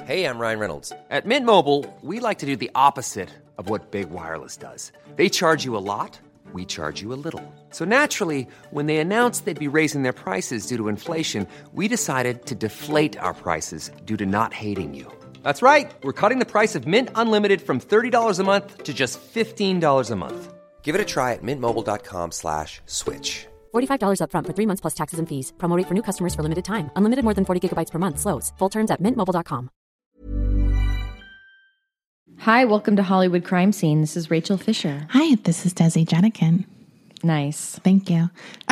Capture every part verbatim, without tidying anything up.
Hey, I'm Ryan Reynolds. At Mint Mobile, we like to do the opposite of what Big Wireless does. They charge you a lot, we charge you a little. So naturally, when they announced they'd be raising their prices due to inflation, we decided to deflate our prices due to not hating you. That's right. We're cutting the price of Mint Unlimited from thirty dollars a month to just fifteen dollars a month. Give it a try at mintmobile.com slash switch. forty-five dollars up front for three months plus taxes and fees. Promo rate for new customers for limited time. Unlimited more than forty gigabytes per month. Slows full terms at mint mobile dot com. Hi, welcome to Hollywood Crime Scene. This is Rachel Fisher. Hi, this is Desi Jenikin. Nice. Thank you.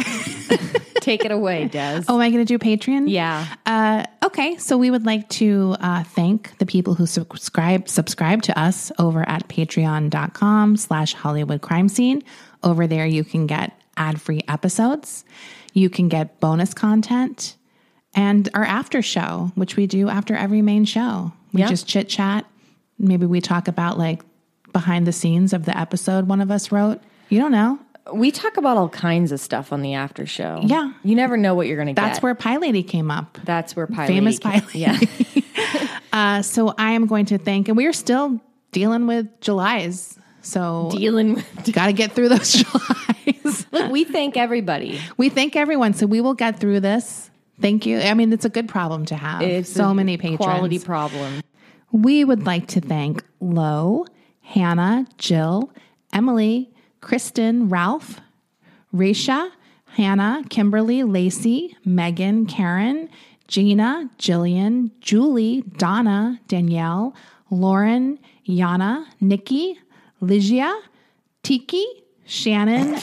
Take it away, Des. Oh, am I going to do Patreon? Yeah. Uh, okay, so we would like to uh, thank the people who subscribe subscribe to us over at patreon.com slash Hollywood Crime Scene. Over there, you can get ad-free episodes. You can get bonus content and our after show, which we do after every main show. We yeah. just chit-chat. Maybe we talk about like behind the scenes of the episode one of us wrote. You don't know. We talk about all kinds of stuff on the after show. Yeah. You never know what you're going to get. That's where Pie Lady came up. That's where Pie Famous Lady Pie Lady. Yeah. uh, so I am going to thank, and we are still dealing with Julys. So Dealing with. got to get through those Julys. Look, we thank everybody. We thank everyone. So we will get through this. Thank you. I mean, it's a good problem to have. It's so a many patrons. Quality problem. We would like to thank Lo, Hannah, Jill, Emily, Kristen, Ralph, Risha, Hannah, Kimberly, Lacey, Megan, Karen, Gina, Jillian, Julie, Donna, Danielle, Lauren, Yana, Nikki, Ligia, Tiki, Shannon,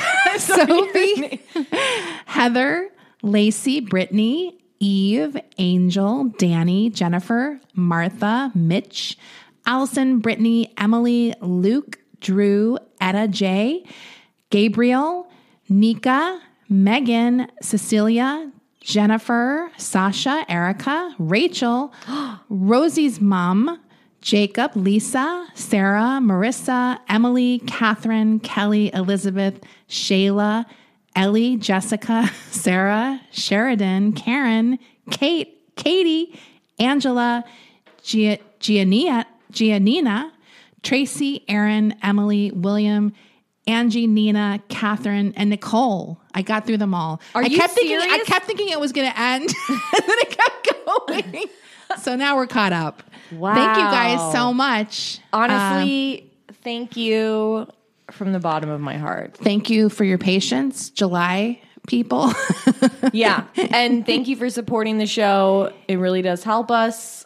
Sophie, Heather, Lacey, Brittany, Eve, Angel, Danny, Jennifer, Martha, Mitch, Allison, Brittany, Emily, Luke, Drew, Etta J, Gabriel, Nika, Megan, Cecilia, Jennifer, Sasha, Erica, Rachel, Rosie's mom, Jacob, Lisa, Sarah, Marissa, Emily, Catherine, Kelly, Elizabeth, Shayla, Ellie, Jessica, Sarah, Sheridan, Karen, Kate, Katie, Angela, Gia, Giannia, Giannina, Tracy, Aaron, Emily, William, Angie, Nina, Catherine, and Nicole. I got through them all. Are I you kept serious? thinking I kept thinking it was going to end, and then it kept going. So now we're caught up. Wow. Thank you guys so much. Honestly, um, thank you from the bottom of my heart. Thank you for your patience, July people. Yeah. And thank you for supporting the show. It really does help us.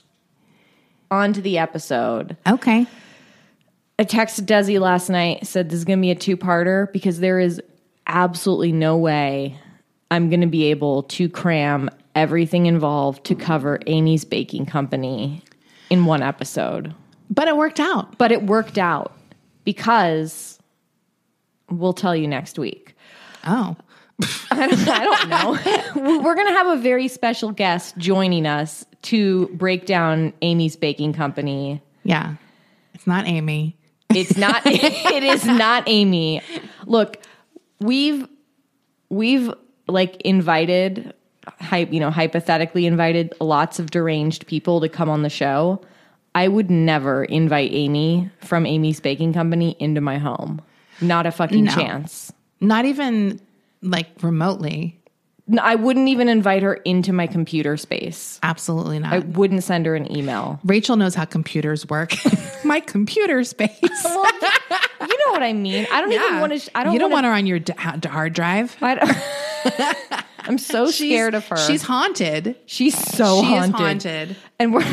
On to the episode. Okay. I texted Desi last night, said this is going to be a two-parter because there is absolutely no way I'm going to be able to cram everything involved to cover Amy's Baking Company in one episode. But it worked out. But it worked out because we'll tell you next week. Oh. I don't, I don't know. We're going to have a very special guest joining us to break down Amy's Baking Company. Yeah. It's not Amy. It's not, it is not Amy. Look, we've, we've like invited, hy- you know, hypothetically invited lots of deranged people to come on the show. I would never invite Amy from Amy's Baking Company into my home. Not a fucking No. chance. Not even like remotely. No, I wouldn't even invite her into my computer space. Absolutely not. I wouldn't send her an email. Rachel knows how computers work. My computer space. Well, you know what I mean. I don't Yeah. even want to. I don't. You don't wanna, want her on your d- hard drive. I don't, I'm so scared of her. She's haunted. She's so she haunted. is haunted. And we're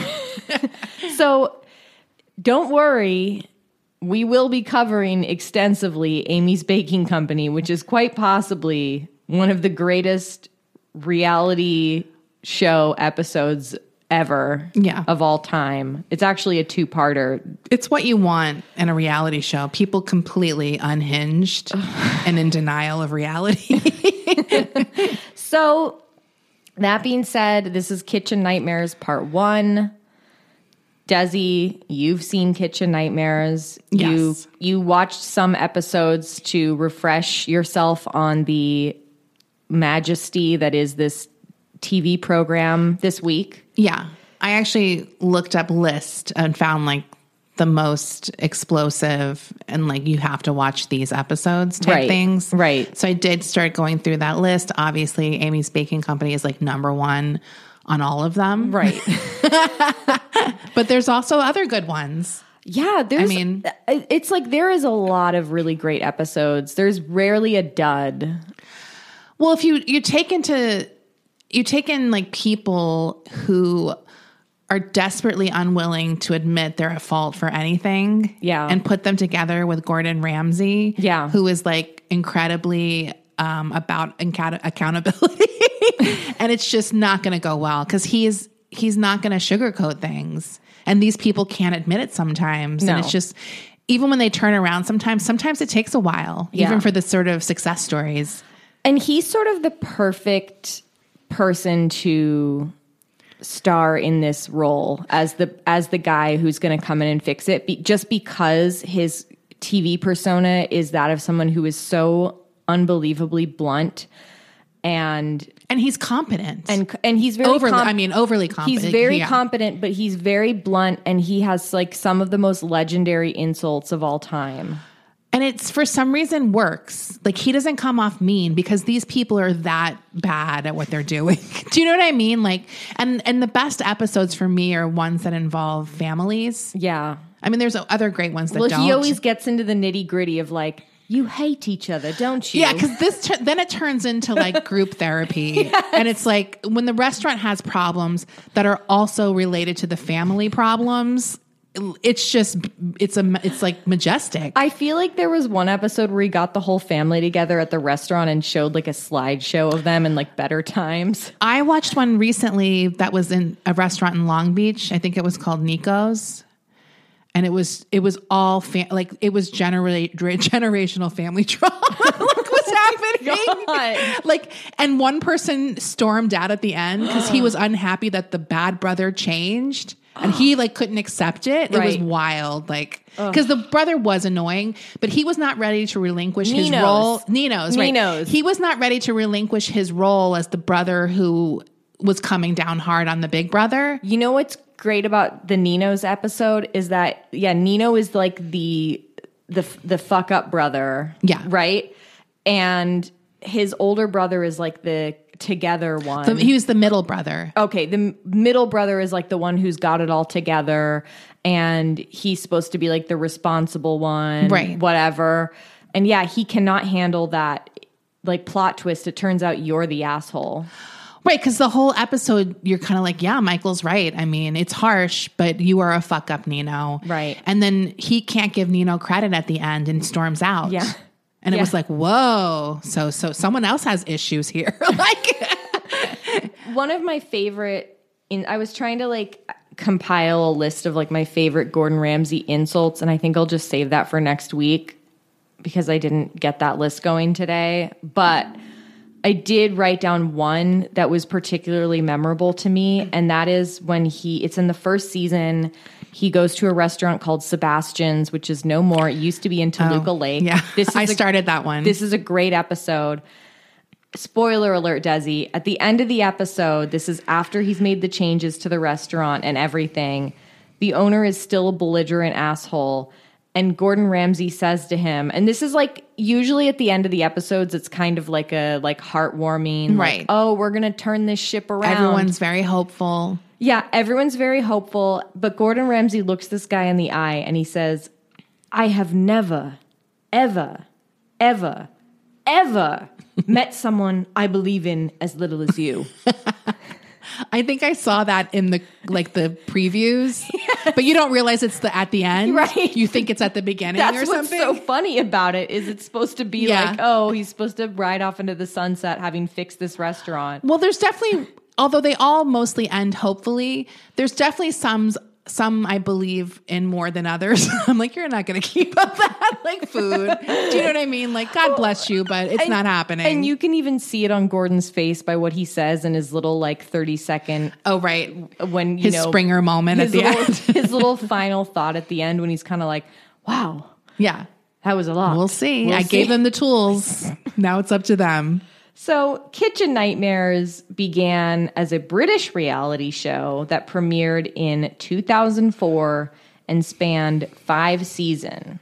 so. Don't worry. We will be covering extensively Amy's Baking Company, which is quite possibly one of the greatest reality show episodes ever Yeah. of all time. It's actually a two-parter. It's what you want in a reality show. People completely unhinged and in denial of reality. So, that being said, this is Kitchen Nightmares Part one. Desi, you've seen Kitchen Nightmares. Yes. You you watched some episodes to refresh yourself on the majesty that is this T V program this week. Yeah. I actually looked up list and found like the most explosive and like you have to watch these episodes type Right, things. right. So I did start going through that list. Obviously, Amy's Baking Company is like number one on all of them. Right. But there's also other good ones. Yeah, there's. I mean- it's like there is a lot of really great episodes. There's rarely a dud. Well, if you you take into you take in like people who are desperately unwilling to admit they're at fault for anything, Yeah. and put them together with Gordon Ramsay, Yeah. who is like incredibly um, about account- accountability, and it's just not going to go well because he's he's not going to sugarcoat things, and these people can't admit it sometimes, No. and it's just. Even when they turn around, sometimes sometimes it takes a while, Yeah. even for the sort of success stories. And he's sort of the perfect person to star in this role as the as the guy who's going to come in and fix it, be, just because his T V persona is that of someone who is so unbelievably blunt and And he's competent. and and he's very Overly- comp- I mean, overly competent. He's very Yeah. competent, but he's very blunt, and he has like some of the most legendary insults of all time. And it's for some reason works. Like he doesn't come off mean because these people are that bad at what they're doing. Do you know what I mean? Like, and and the best episodes for me are ones that involve families. Yeah. I mean, there's other great ones that Well, don't. he always gets into the nitty gritty of like, you hate each other, don't you? Yeah, because this tur- then it turns into like group therapy, and it's like when the restaurant has problems that are also related to the family problems. It's just it's a it's like majestic. I feel like there was one episode where he got the whole family together at the restaurant and showed like a slideshow of them in like better times. I watched one recently that was in a restaurant in Long Beach. I think it was called Nico's. And it was it was all fam- like it was genera- generational family trauma. Like what's happening? God. Like, and one person stormed out at the end because he was unhappy that the bad brother changed, and he like couldn't accept it. It was Right. wild, like because the brother was annoying, but he was not ready to relinquish his Nino's. role. Nino's, right? Nino's. He was not ready to relinquish his role as the brother who was coming down hard on the big brother. You know what's great about the Nino's episode is that yeah, Nino is like the the the fuck up brother, Yeah. right, and his older brother is like the together one. So he was the middle brother. Okay, the m- middle brother is like the one who's got it all together, and he's supposed to be like the responsible one, Right. whatever. And yeah, he cannot handle that like plot twist. It turns out you're the asshole. Right, because the whole episode, you're kind of like, yeah, Michael's right. I mean, it's harsh, but you are a fuck up, Nino. Right. And then he can't give Nino credit at the end and storms out. Yeah. And it Yeah. was like, whoa. So, so someone else has issues here. Like, One of my favorite, in I was trying to like compile a list of like my favorite Gordon Ramsay insults, and I think I'll just save that for next week because I didn't get that list going today. But I did write down one that was particularly memorable to me, and that is when he, it's in the first season, he goes to a restaurant called Sebastian's, which is no more. It used to be in Toluca Lake. Oh, yeah. This is I a- started that one. This is a great episode. Spoiler alert, Desi. At the end of the episode, this is after he's made the changes to the restaurant and everything. The owner is still a belligerent asshole. And Gordon Ramsay says to him, and this is like usually at the end of the episodes, it's kind of like a like heartwarming, like, Right. oh, we're gonna turn this ship around. everyone's very hopeful. Yeah, everyone's very hopeful. But Gordon Ramsay looks this guy in the eye and he says, I have never, ever, ever, ever met someone I believe in as little as you. I think I saw that in the like the previews, but you don't realize it's the at the end. Right. You think it's at the beginning That's or what's something. so funny about it is it's supposed to be Yeah. like, oh, he's supposed to ride off into the sunset having fixed this restaurant. Well, there's definitely, although they all mostly end hopefully, there's definitely some, some I believe in more than others. I'm like, you're not going to keep up that like food. Do you know what I mean? Like, God bless you, but it's And- not happening. And you can even see it on Gordon's face by what he says in his little like thirty second oh, right. when you His know Springer moment at his the little, end. his little final thought at the end when he's kind of like, wow, Yeah. that was a lot. We'll see. We'll I see. gave them the tools. Now it's up to them. So, Kitchen Nightmares began as a British reality show that premiered in two thousand four and spanned five seasons.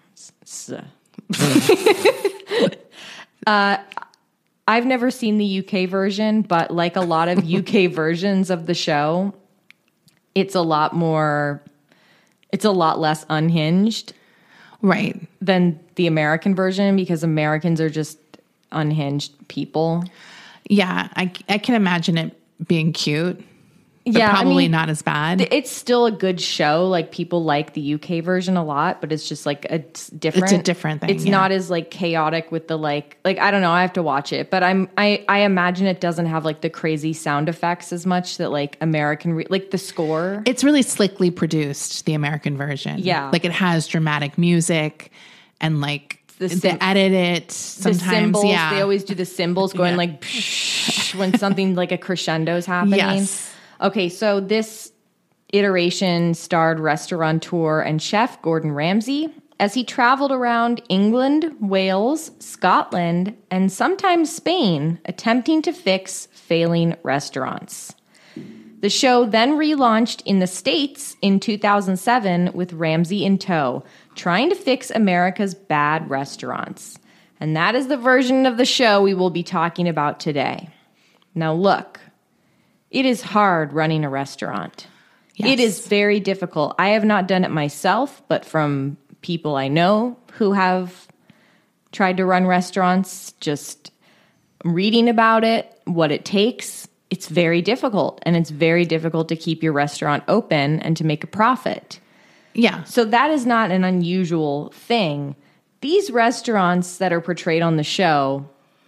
uh, I've never seen the U K version, but like a lot of U K versions of the show, it's a lot more, it's a lot less unhinged. Right. Than the American version, because Americans are just unhinged people. Yeah, I, I can imagine it being cute. But yeah, probably I mean, not as bad. It's still a good show. Like, people like the U K version a lot, but it's just like a it's different. It's a different thing. It's yeah. not as like chaotic with the like like I don't know. I have to watch it, but I'm I I imagine it doesn't have like the crazy sound effects as much that like American re- like the score. It's really slickly produced, the American version. Yeah, like it has dramatic music and like. The they sim- edit it sometimes. The cymbals, yeah, they always do the cymbals going yeah. like psh, when something like a crescendo is happening. Yes. Okay, so this iteration starred restaurateur and chef Gordon Ramsay as he traveled around England, Wales, Scotland, and sometimes Spain, attempting to fix failing restaurants. The show then relaunched in the States in two thousand seven with Ramsay in tow, trying to fix America's bad restaurants. And that is the version of the show we will be talking about today. Now look, it is hard running a restaurant. Yes. It is very difficult. I have not done it myself, but from people I know who have tried to run restaurants, just reading about it, what it takes, it's very difficult. And it's very difficult to keep your restaurant open and to make a profit. Yeah. So that is not an unusual thing. These restaurants that are portrayed on the show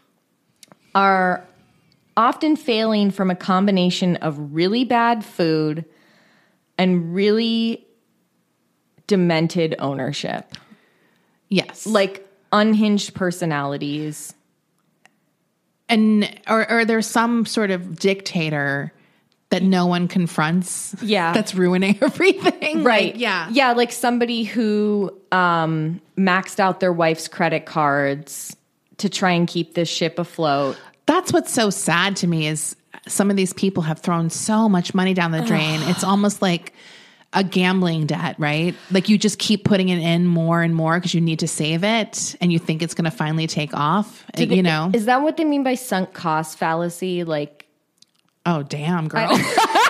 are often failing from a combination of really bad food and really demented ownership. Yes. Like unhinged personalities. And or, or there's some sort of dictator that no one confronts. Yeah. That's ruining everything. Right. Like, yeah. Yeah, like somebody who um, maxed out their wife's credit cards to try and keep this ship afloat. That's what's so sad to me is some of these people have thrown so much money down the drain. It's almost like a gambling debt, right? Like you just keep putting it in more and more because you need to save it and you think it's going to finally take off. Do you they- know? Is that what they mean by sunk cost fallacy? Like, oh, damn, girl. But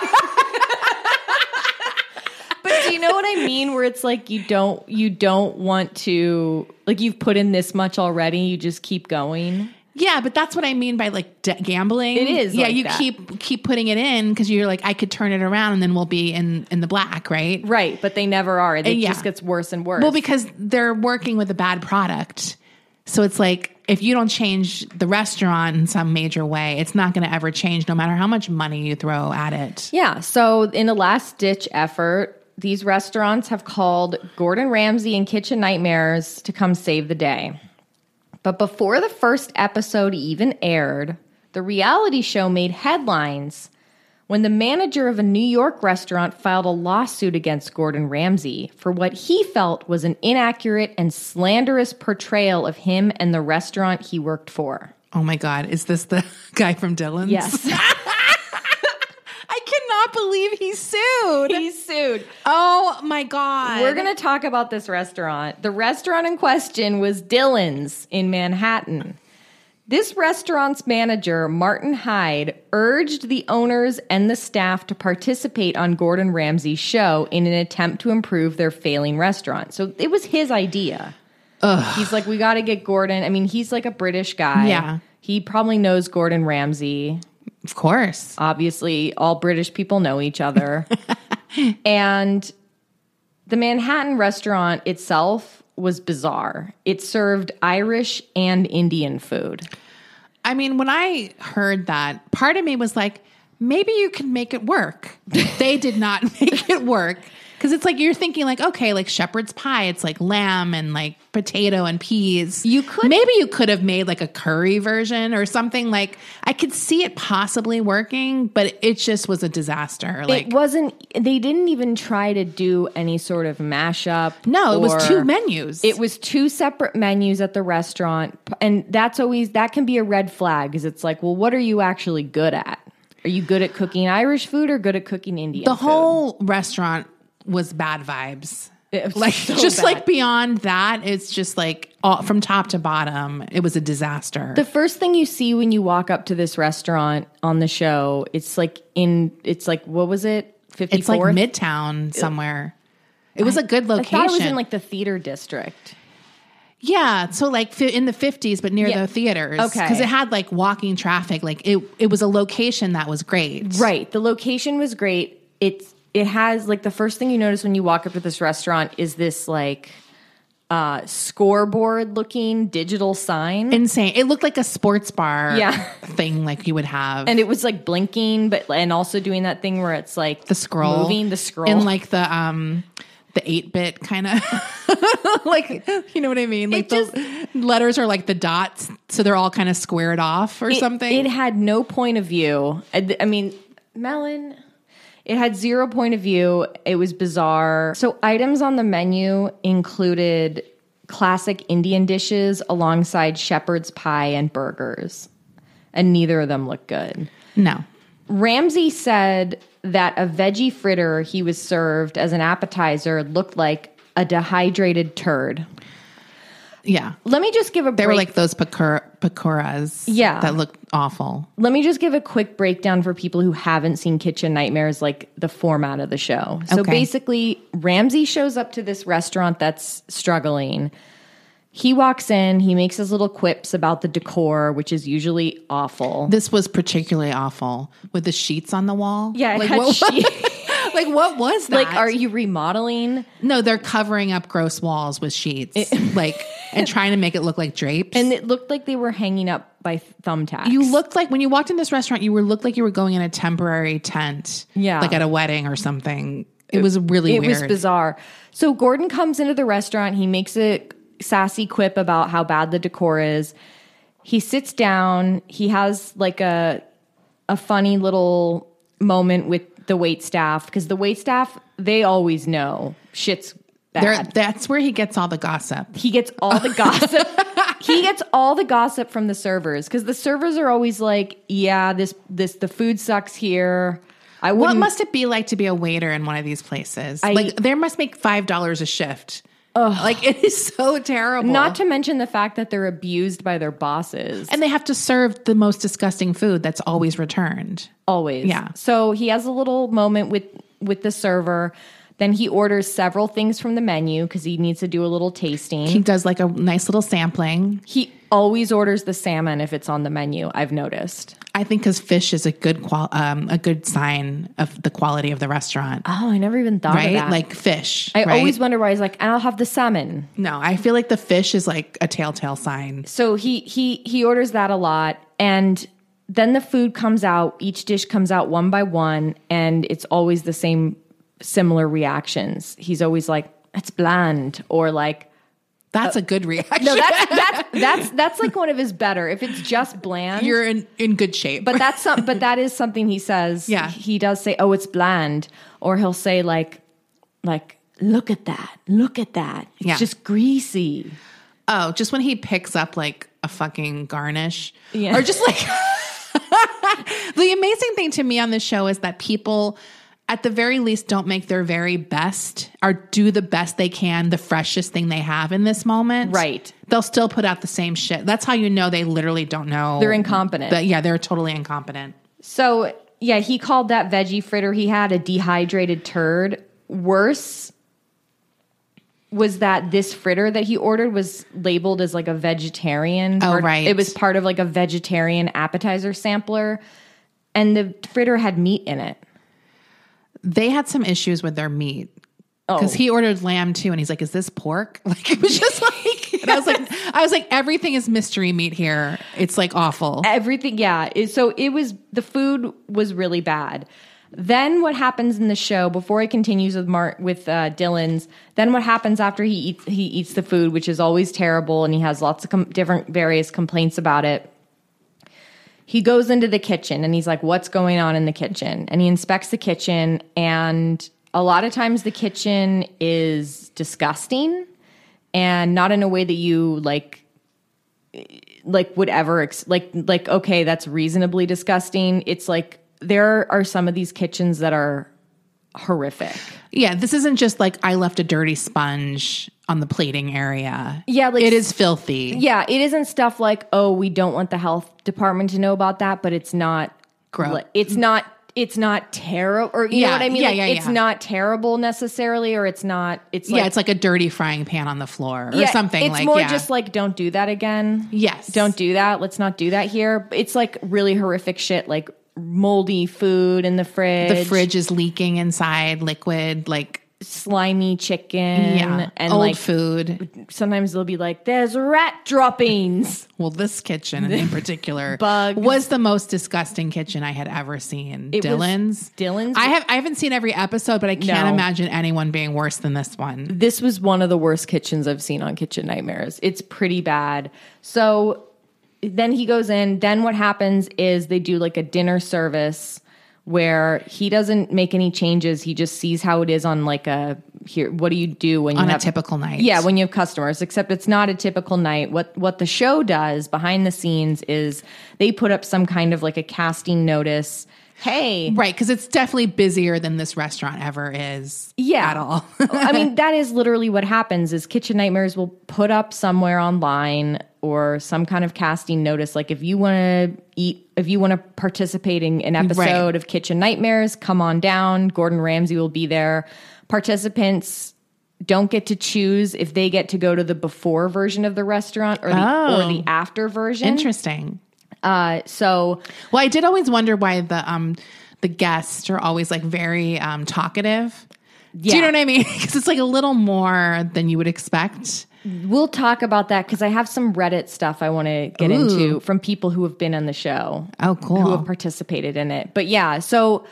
do you know what I mean? Where it's like you don't you don't want to, like, you've put in this much already, you just keep going. Yeah, but that's what I mean by like de- gambling. It is Yeah, like you that. keep keep putting it in because you're like, I could turn it around and then we'll be in in the black, right? Right, but they never are. It yeah. just gets worse and worse. Well, because they're working with a bad product. So it's like, if you don't change the restaurant in some major way, it's not going to ever change no matter how much money you throw at it. Yeah, so in a last-ditch effort, these restaurants have called Gordon Ramsay and Kitchen Nightmares to come save the day. But before the first episode even aired, the reality show made headlines when the manager of a New York restaurant filed a lawsuit against Gordon Ramsay for what he felt was an inaccurate and slanderous portrayal of him and the restaurant he worked for. Oh my God. Is this the guy from Dylan's? Yes. I cannot believe he sued. He's sued. Oh my God. We're going to talk about this restaurant. The restaurant in question was Dylan's in Manhattan. This restaurant's manager, Martin Hyde, urged the owners and the staff to participate on Gordon Ramsay's show in an attempt to improve their failing restaurant. So it was his idea. Ugh. He's like, we got to get Gordon. I mean, he's like a British guy. Yeah. He probably knows Gordon Ramsay. Of course. Obviously, all British people know each other. And the Manhattan restaurant itself was bizarre. It served Irish and Indian food. I mean, when I heard that, part of me was like, maybe you can make it work. They did not make it work Because it's like you're thinking like, okay, like shepherd's pie, it's like lamb and like potato and peas. You could- maybe you could have made like a curry version or something. Like I could see it possibly working, but it just was a disaster. Like it wasn't, they didn't even try to do any sort of mashup. no, it was or- two menus. It was two separate menus at the restaurant. And that's always, that can be a red flag because it's like, well, what are you actually good at? Are you good at cooking Irish food or good at cooking Indian the food? whole restaurant was bad vibes. It was Like so just bad. like beyond that, it's just like all, from top to bottom, it was a disaster. The first thing you see when you walk up to this restaurant on the show, it's like in, it's like, what was it? fifty-fourth? It's like Midtown somewhere. It was a good location. I thought it was in like the theater district. yeah, so like fi- in the fifties, but near Yeah. the theaters. Okay. Because it had like walking traffic. Like it, it was a location that was great. Right. The location was great. It's, it has like the first thing you notice when you walk up to this restaurant is this like uh, scoreboard looking digital sign. Insane. It looked like a sports bar Yeah. thing like you would have. And it was like blinking, but and also doing that thing where it's like the scroll. moving the scroll. And like the um the eight bit kind of like you know what I mean? Like It the letters are like the dots, so they're all kind of squared off or it, something. It had no point of view. I, I mean, Melon, it had zero point of view. It was bizarre. So items on the menu included classic Indian dishes alongside shepherd's pie and burgers. And neither of them looked good. no. Ramsay said that a veggie fritter he was served as an appetizer looked like a dehydrated turd. Yeah. Let me just give a They break. were like those pakora, pakoras Yeah. that looked awful. Let me just give a quick breakdown for people who haven't seen Kitchen Nightmares, like the format of the show. So Okay. basically, Ramsay shows up to this restaurant that's struggling. He walks in, he makes his little quips about the decor, which is usually awful. This was particularly awful with the sheets on the wall. Yeah, it like had what, sheet- like what was that? like, are you remodeling? No, they're covering up gross walls with sheets, like and trying to make it look like drapes. And it looked like they were hanging up by thumbtacks. you looked like when you walked in this restaurant, you were looked like you were going in a temporary tent, Yeah. like at a wedding or something. It was really It weird. was bizarre. So Gordon comes into the restaurant. He makes a sassy quip about how bad the decor is. He sits down. He has like a a funny little moment with the wait staff because the wait staff, they always know shit's There, bad. that's where he gets all the gossip. He gets all the gossip. He gets all the gossip from the servers because the servers are always like, "Yeah, this this the food sucks here." I What wouldn't. must it be like to be a waiter in one of these places? I- like, there must make five dollars a shift. Like, it is so terrible. Not to mention the fact that they're abused by their bosses. and they have to serve the most disgusting food that's always returned. Always. Yeah. So he has a little moment with with the server. Then he orders several things from the menu because he needs to do a little tasting. He He, does like a nice little sampling. always orders the salmon if it's on the menu. I've noticed. I think because fish is a good qual- um, a good sign of the quality of the restaurant, Oh, I never even thought right? of that. Like fish. I right? always wonder why he's like, I'll have the salmon. No, I feel like the fish is like a telltale sign. So he he he orders that a lot, and then the food comes out. Each dish comes out one by one, and it's always the same similar reactions. He's always like, "It's bland," or like, That's a good reaction. "No, that's that's that's that's like one of his better." If it's just bland, You're in, in good shape. but that's some, but that is something he says. Yeah. He does say, "Oh, it's bland," or he'll say like, like, "Look at that! Look at that! It's Yeah. just greasy." oh, just when he picks up like a fucking garnish. Yeah. Or just like the amazing thing to me on this show is that people at the very least don't make their very best or do the best they can, the freshest thing they have in this moment. Right. They'll still put out the same shit. That's how you know they literally don't know. They're incompetent. That, yeah, they're totally incompetent. So, yeah, he called that veggie fritter he had a dehydrated turd. Worse was that this fritter that he ordered was labeled as like a vegetarian. Oh, or right. It was part of like a vegetarian appetizer sampler. And the fritter had meat in it. They had some issues with their meat. Oh. Because he ordered lamb too, and he's like, "Is this pork?" Like it was just like, and I was like, I was like, everything is mystery meat here. It's like awful. Everything, yeah. It- So it was, the food was really bad. Then what happens in the show before it continues with Mart with uh, Dylan's? Then what happens after he eats he eats the food, which is always terrible, and he has lots of com- different various complaints about it. He goes into the kitchen and he's like, "What's going on in the kitchen?" And he inspects the kitchen, and a lot of times the kitchen is disgusting, and not in a way that you like. like would ever ex- like like okay, that's reasonably disgusting. It's like. There are some of these kitchens that are horrific. Yeah, this isn't just like I left a dirty sponge on the plating area. Yeah, like it is filthy. Yeah, it isn't stuff like, oh, we don't want the health department to know about that, but it's not gross. It's not it's not terrible, or you yeah, know what I mean? Yeah, like, yeah, it's yeah. not terrible necessarily, or it's not. It's like, yeah, it's like a dirty frying pan on the floor or yeah, something. It's like, more yeah. just like, don't do that again. Yes, don't do that. Let's not do that here. It's like really horrific shit, like. Moldy food in the fridge. The fridge is leaking inside liquid, like slimy chicken. Yeah, and old like food. Sometimes they'll be like, "There's rat droppings." Well, this kitchen in particular Bugs. was the most disgusting kitchen I had ever seen. It Dylan's. was Dylan's. I have I haven't seen every episode, but I can't No. imagine anyone being worse than this one. This was one of the worst kitchens I've seen on Kitchen Nightmares. It's pretty bad. So. Then he goes in. Then what happens is they do like a dinner service where he doesn't make any changes. He just sees how it is on like a here. What do you do when you On a have typical night? Yeah, when you have customers. Except it's not a typical night. What what the show does behind the scenes is they put up some kind of like a casting notice. Hey, Right, because it's definitely busier than this restaurant ever is. Yeah. At all. I mean, that is literally what happens is Kitchen Nightmares will put up somewhere online or some kind of casting notice. Like if you want to eat, if you want to participate in an episode Right. of Kitchen Nightmares, come on down. Gordon Ramsay will be there. Participants don't get to choose if they get to go to the before version of the restaurant or the, Oh. or the after version. Interesting. Uh, so Well, I did always wonder why the um the guests are always like very um talkative. Do you Yeah. know what I mean? Because it's like a little more than you would expect. we'll talk about that because I have some Reddit stuff I want to get Ooh. into from people who have been on the show. Oh, cool. Who have participated in it. But yeah, so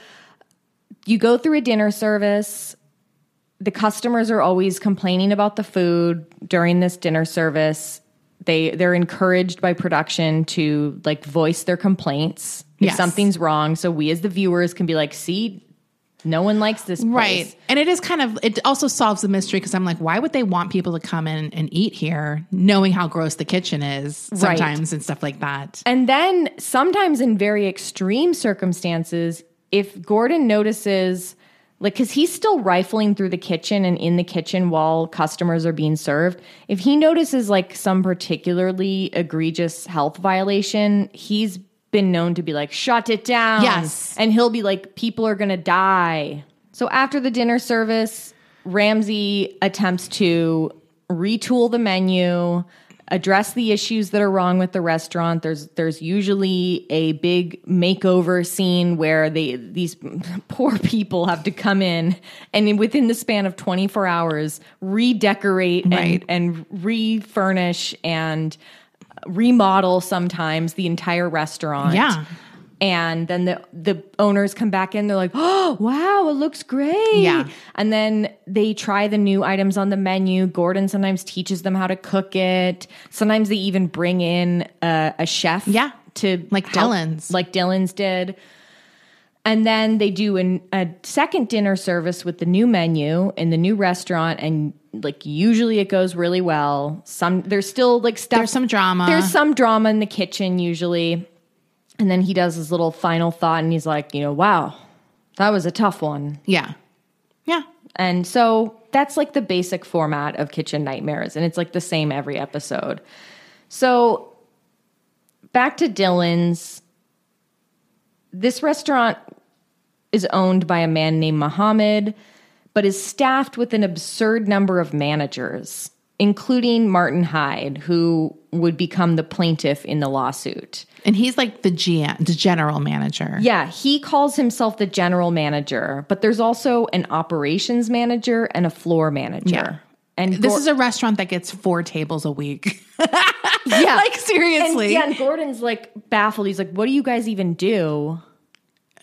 you go through a dinner service. The customers are always complaining about the food during this dinner service. They they're encouraged by production to like voice their complaints if Yes. something's wrong. So we as the viewers can be like, see, no one likes this place. Right. And it is kind of, it also solves the mystery because I'm like, why would they want people to come in and eat here knowing how gross the kitchen is Right. sometimes and stuff like that? And then sometimes in very extreme circumstances, if Gordon notices, like, because he's still rifling through the kitchen and in the kitchen while customers are being served, if he notices like some particularly egregious health violation, he's been known to be like, shut it down. Yes. And he'll be like, people are going to die. So after the dinner service, Ramsay attempts to retool the menu, address the issues that are wrong with the restaurant. There's there's usually a big makeover scene where they these poor people have to come in and within the span of twenty-four hours redecorate Right. and, and refurnish and remodel sometimes the entire restaurant. Yeah. And then the the owners come back in, they're like, oh, wow, it looks great. Yeah. And then they try the new items on the menu. Gordon sometimes teaches them how to cook it. Sometimes they even bring in a, a chef. Yeah. To Like help- Dylan's. Like Dylan's did. And then they do an, a second dinner service with the new menu in the new restaurant. And like usually it goes really well. Some there's still like stuff. There's some drama. There's some drama in the kitchen usually. And then he does his little final thought and he's like, you know, wow, that was a tough one. Yeah. Yeah. And so that's like the basic format of Kitchen Nightmares. And it's like the same every episode. So back to Dylan's. This restaurant is owned by a man named Muhammad, but is staffed with an absurd number of managers, including Martin Hyde, who would become the plaintiff in the lawsuit. And he's like the G M, the general manager. Yeah, he calls himself the general manager, but there's also an operations manager and a floor manager. Yeah. And This Gor- is a restaurant that gets four tables a week. yeah, like, seriously. And, yeah, and Gordon's like baffled. He's like, "What do you guys even do?"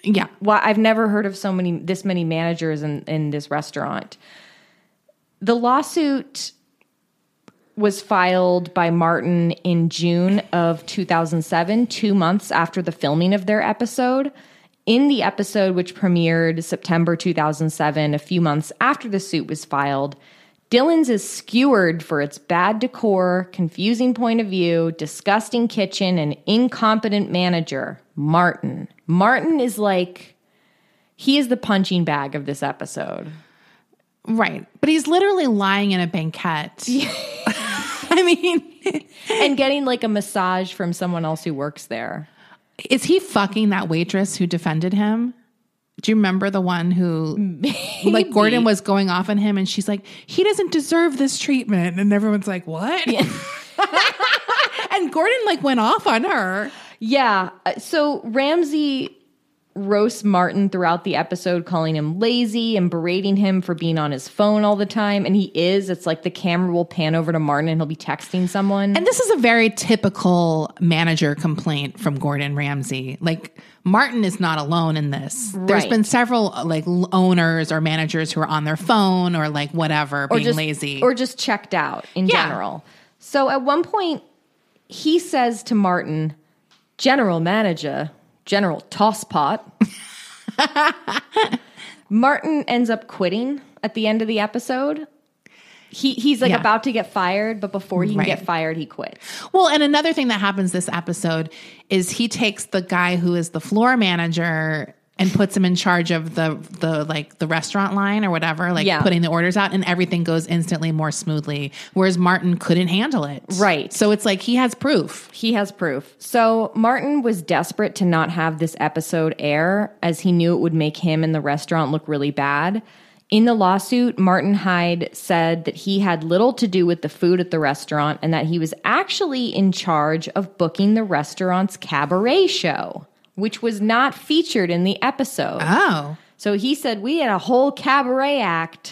Yeah. Well, I've never heard of so many, this many managers in, in this restaurant. The lawsuit was filed by Martin in June of two thousand seven, two months after the filming of their episode. In the episode, which premiered September two thousand seven, a few months after the suit was filed, Dylan's is skewered for its bad decor, confusing point of view, disgusting kitchen, and incompetent manager, Martin. Martin is like, he is the punching bag of this episode. Right. But he's literally lying in a banquette. I mean, and getting like a massage from someone else who works there. Is he fucking that waitress who defended him? Do you remember the one who, Maybe. like, Gordon was going off on him and she's like, he doesn't deserve this treatment. And everyone's like, what? Yeah. And Gordon, like, went off on her. Yeah. So Ramsey roasts Martin throughout the episode, calling him lazy and berating him for being on his phone all the time. And he is. It's like the camera will pan over to Martin and he'll be texting someone. And this is a very typical manager complaint from Gordon Ramsay. Like, Martin is not alone in this. Right. There's been several like owners or managers who are on their phone or like whatever, being or just, lazy. Or just checked out in yeah. general. So at one point, he says to Martin, general manager, general tosspot. Martin ends up quitting at the end of the episode. He He's like yeah. about to get fired, but before he can right. get fired, he quits. Well, and another thing that happens this episode is he takes the guy who is the floor manager and puts him in charge of the the like the restaurant line or whatever, like yeah. putting the orders out, and everything goes instantly more smoothly. Whereas Martin couldn't handle it. Right. So it's like he has proof. He has proof. So Martin was desperate to not have this episode air, as he knew it would make him and the restaurant look really bad. In the lawsuit, Martin Hyde said that he had little to do with the food at the restaurant and that he was actually in charge of booking the restaurant's cabaret show, which was not featured in the episode. Oh. So he said, we had a whole cabaret act,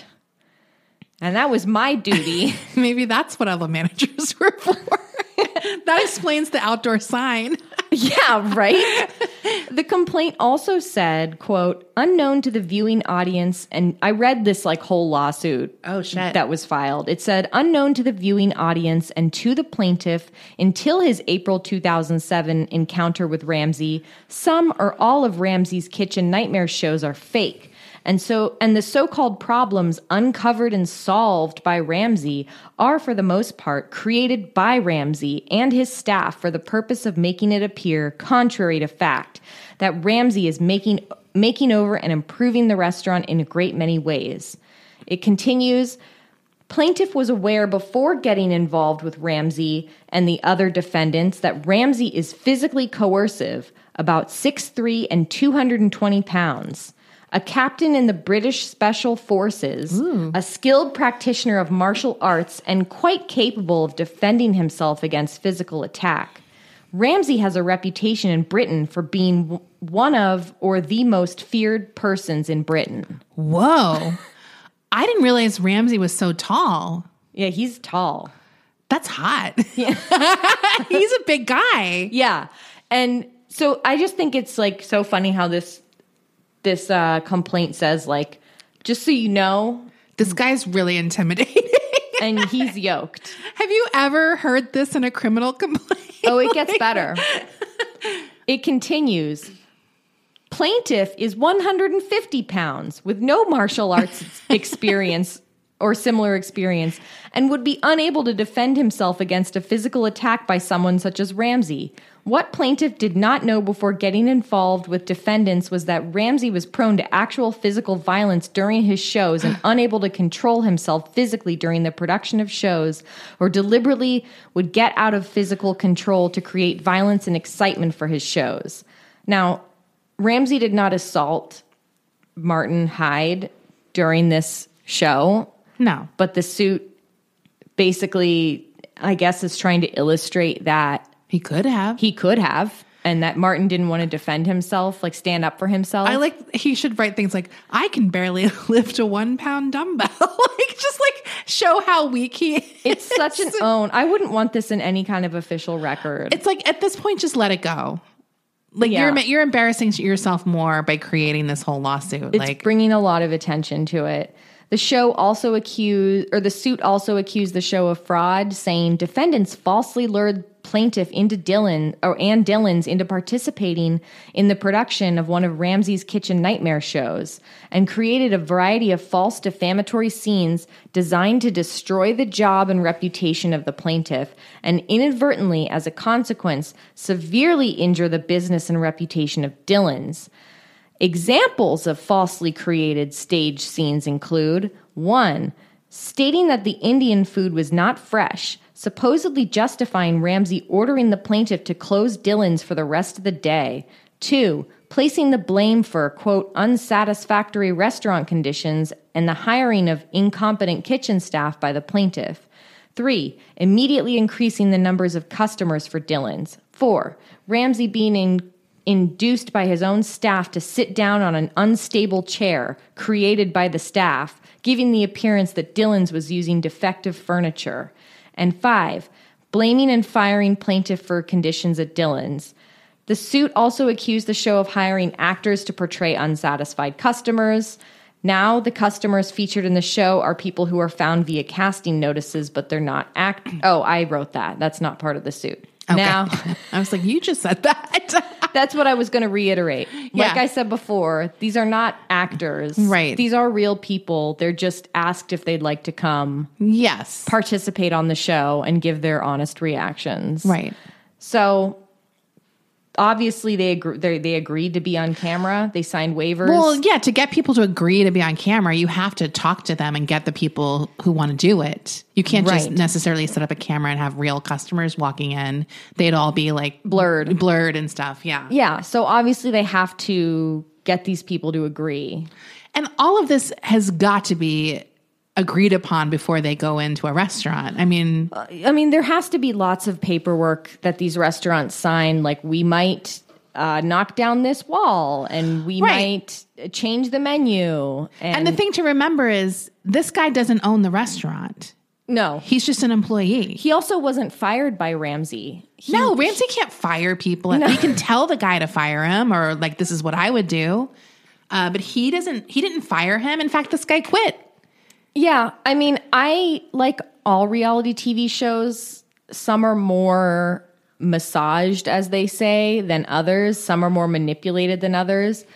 and that was my duty. Maybe that's what all the managers were for. That explains the outdoor sign. Yeah, right? The complaint also said, quote, unknown to the viewing audience, and I read this like whole lawsuit oh, shit. that was filed. It said, unknown to the viewing audience and to the plaintiff until his April two thousand seven encounter with Ramsay, some or all of Ramsay's Kitchen Nightmares shows are fake. And so, and the so-called problems uncovered and solved by Ramsay are, for the most part, created by Ramsay and his staff for the purpose of making it appear, contrary to fact, that Ramsay is making making over and improving the restaurant in a great many ways. It continues, plaintiff was aware before getting involved with Ramsay and the other defendants that Ramsay is physically coercive, about six foot three and two hundred twenty pounds. A captain in the British Special Forces, Ooh. A skilled practitioner of martial arts, and quite capable of defending himself against physical attack. Ramsay has a reputation in Britain for being w- one of or the most feared persons in Britain. Whoa. I didn't realize Ramsay was so tall. Yeah, he's tall. That's hot. Yeah. He's a big guy. Yeah. And so I just think it's like so funny how this This uh, complaint says, like, just so you know, this guy's really intimidating. And he's yoked. Have you ever heard this in a criminal complaint? Oh, it gets better. It continues. Plaintiff is one hundred fifty pounds with no martial arts experience or similar experience and would be unable to defend himself against a physical attack by someone such as Ramsay. What plaintiff did not know before getting involved with defendants was that Ramsay was prone to actual physical violence during his shows and unable to control himself physically during the production of shows, or deliberately would get out of physical control to create violence and excitement for his shows. Now, Ramsay did not assault Martin Hyde during this show. No. But the suit basically, I guess, is trying to illustrate that He could have. He could have. And that Martin didn't want to defend himself, like stand up for himself. I like, he should write things like, I can barely lift a one pound dumbbell. Like, just like show how weak he is. It's such an own. I wouldn't want this in any kind of official record. It's like, at this point, just let it go. Like Yeah. you're you're embarrassing yourself more by creating this whole lawsuit. It's like bringing a lot of attention to it. The show also accused, or the suit also accused the show of fraud, saying defendants falsely lured plaintiff into Dylan or and Dylan's into participating in the production of one of Ramsey's Kitchen Nightmare shows and created a variety of false defamatory scenes designed to destroy the job and reputation of the plaintiff and inadvertently, as a consequence, severely injure the business and reputation of Dylan's. Examples of falsely created stage scenes include one, stating that the Indian food was not fresh, supposedly justifying Ramsey ordering the plaintiff to close Dylan's for the rest of the day. Two, placing the blame for, quote, unsatisfactory restaurant conditions and the hiring of incompetent kitchen staff by the plaintiff. Three, immediately increasing the numbers of customers for Dylan's. Four, Ramsey being in induced by his own staff to sit down on an unstable chair created by the staff, giving the appearance that Dylan's was using defective furniture. And five, blaming and firing plaintiff for conditions at Dylan's. The suit also accused the show of hiring actors to portray unsatisfied customers. Now, the customers featured in the show are people who are found via casting notices, but they're not act. Oh, I wrote that. That's not part of the suit. Okay. Now, I was like, you just said that. that's what I was going to reiterate. Yeah. Like I said before, these are not actors. Right. These are real people. They're just asked if they'd like to come Yes. participate on the show and give their honest reactions. Right. So obviously they agree, they they agreed to be on camera. They signed waivers. Well, yeah, to get people to agree to be on camera, you have to talk to them and get the people who want to do it. You can't just Right. necessarily set up a camera and have real customers walking in. They'd all be like Blurred. blurred and stuff. Yeah. Yeah. So obviously they have to get these people to agree. And all of this has got to be agreed upon before they go into a restaurant. I mean, I mean, there has to be lots of paperwork that these restaurants sign. Like, we might uh, knock down this wall and we Right. might change the menu. And, and the thing to remember is this guy doesn't own the restaurant. no, He's just an employee. he also wasn't fired by Ramsey. He, No, Ramsey can't fire people. He can tell the guy to fire him, or like, this is what I would do. Uh, but he doesn't. He didn't fire him. In fact, this guy quit. Yeah, I mean, I like all reality T V shows. Some are more massaged, as they say, than others. Some are more manipulated than others.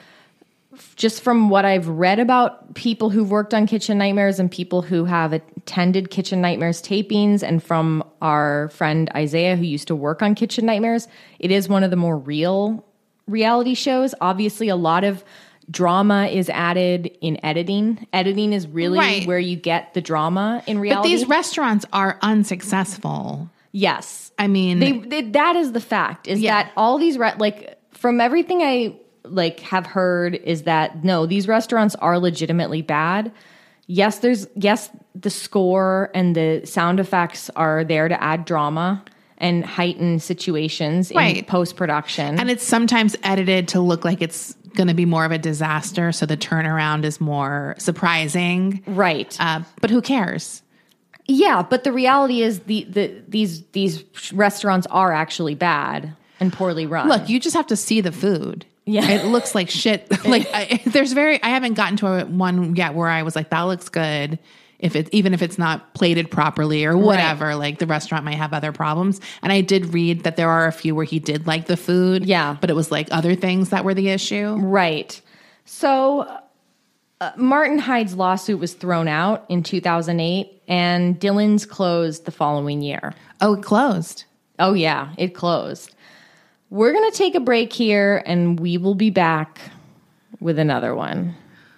Just from what I've read about people who've worked on Kitchen Nightmares and people who have attended Kitchen Nightmares tapings, and from our friend Isaiah, who used to work on Kitchen Nightmares, it is one of the more real reality shows. Obviously, a lot of drama is added in editing. Editing is really Right. where you get the drama in But reality. these restaurants are unsuccessful. yes. I mean, They, they, that is the fact, is Yeah. that all these, re- like, from everything I, like, have heard, is that, no, these restaurants are legitimately bad. Yes, there's, yes, the score and the sound effects are there to add drama and heighten situations in Right. post-production. and it's sometimes edited to look like it's going to be more of a disaster, so the turnaround is more surprising. right. Uh, but who cares? Yeah, but the reality is the, the these these restaurants are actually bad and poorly run. Look, you just have to see the food. Yeah. It looks like shit. Like I, there's very, I haven't gotten to a, one yet where I was like, that looks good. If it, even if it's not plated properly or whatever, like the restaurant might have other problems. And I did read that there are a few where he did like the food. Yeah. But it was like other things that were the issue. Right. So uh, Martin Hyde's lawsuit was thrown out in two thousand eight, and Dylan's closed the following year. Oh, it closed. Oh, yeah, it closed. We're going to take a break here, and we will be back with another one.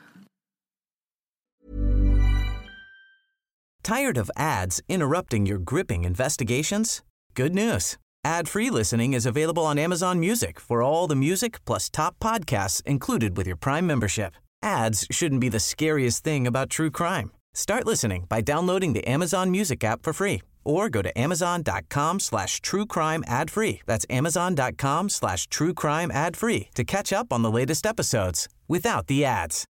Tired of ads interrupting your gripping investigations? Good news. Ad-free listening is available on Amazon Music for all the music plus top podcasts included with your Prime membership. Ads shouldn't be the scariest thing about true crime. Start listening by downloading the Amazon Music app for free or go to amazon.com slash true crime ad free. That's amazon.com slash true crime ad free to catch up on the latest episodes without the ads.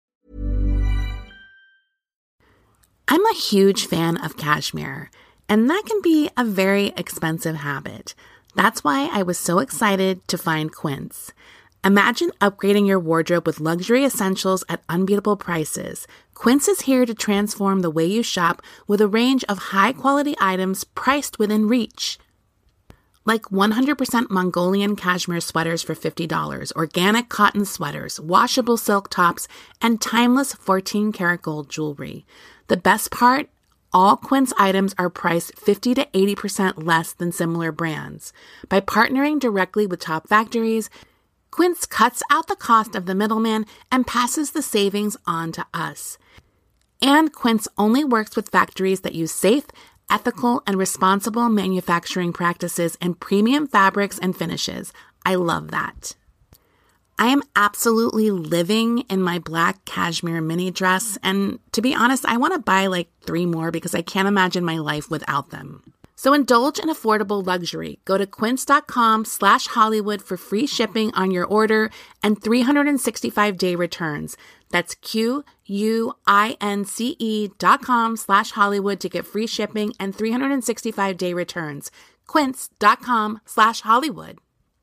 I'm a huge fan of cashmere, and that can be a very expensive habit. That's why I was so excited to find Quince. Imagine upgrading your wardrobe with luxury essentials at unbeatable prices. Quince is here to transform the way you shop with a range of high-quality items priced within reach. Like one hundred percent Mongolian cashmere sweaters for fifty dollars, organic cotton sweaters, washable silk tops, and timeless fourteen karat gold jewelry. The best part? All Quince items are priced fifty to eighty percent less than similar brands. By partnering directly with top factories, Quince cuts out the cost of the middleman and passes the savings on to us. And Quince only works with factories that use safe, ethical, and responsible manufacturing practices and premium fabrics and finishes. I love that. I am absolutely living in my black cashmere mini dress, and to be honest, I want to buy like three more because I can't imagine my life without them. So indulge in affordable luxury. Go to quince.com slash Hollywood for free shipping on your order and three hundred sixty-five day returns. That's Q-U-I-N-C-E dot com slash Hollywood to get free shipping and three hundred sixty-five day returns. Quince.com slash Hollywood.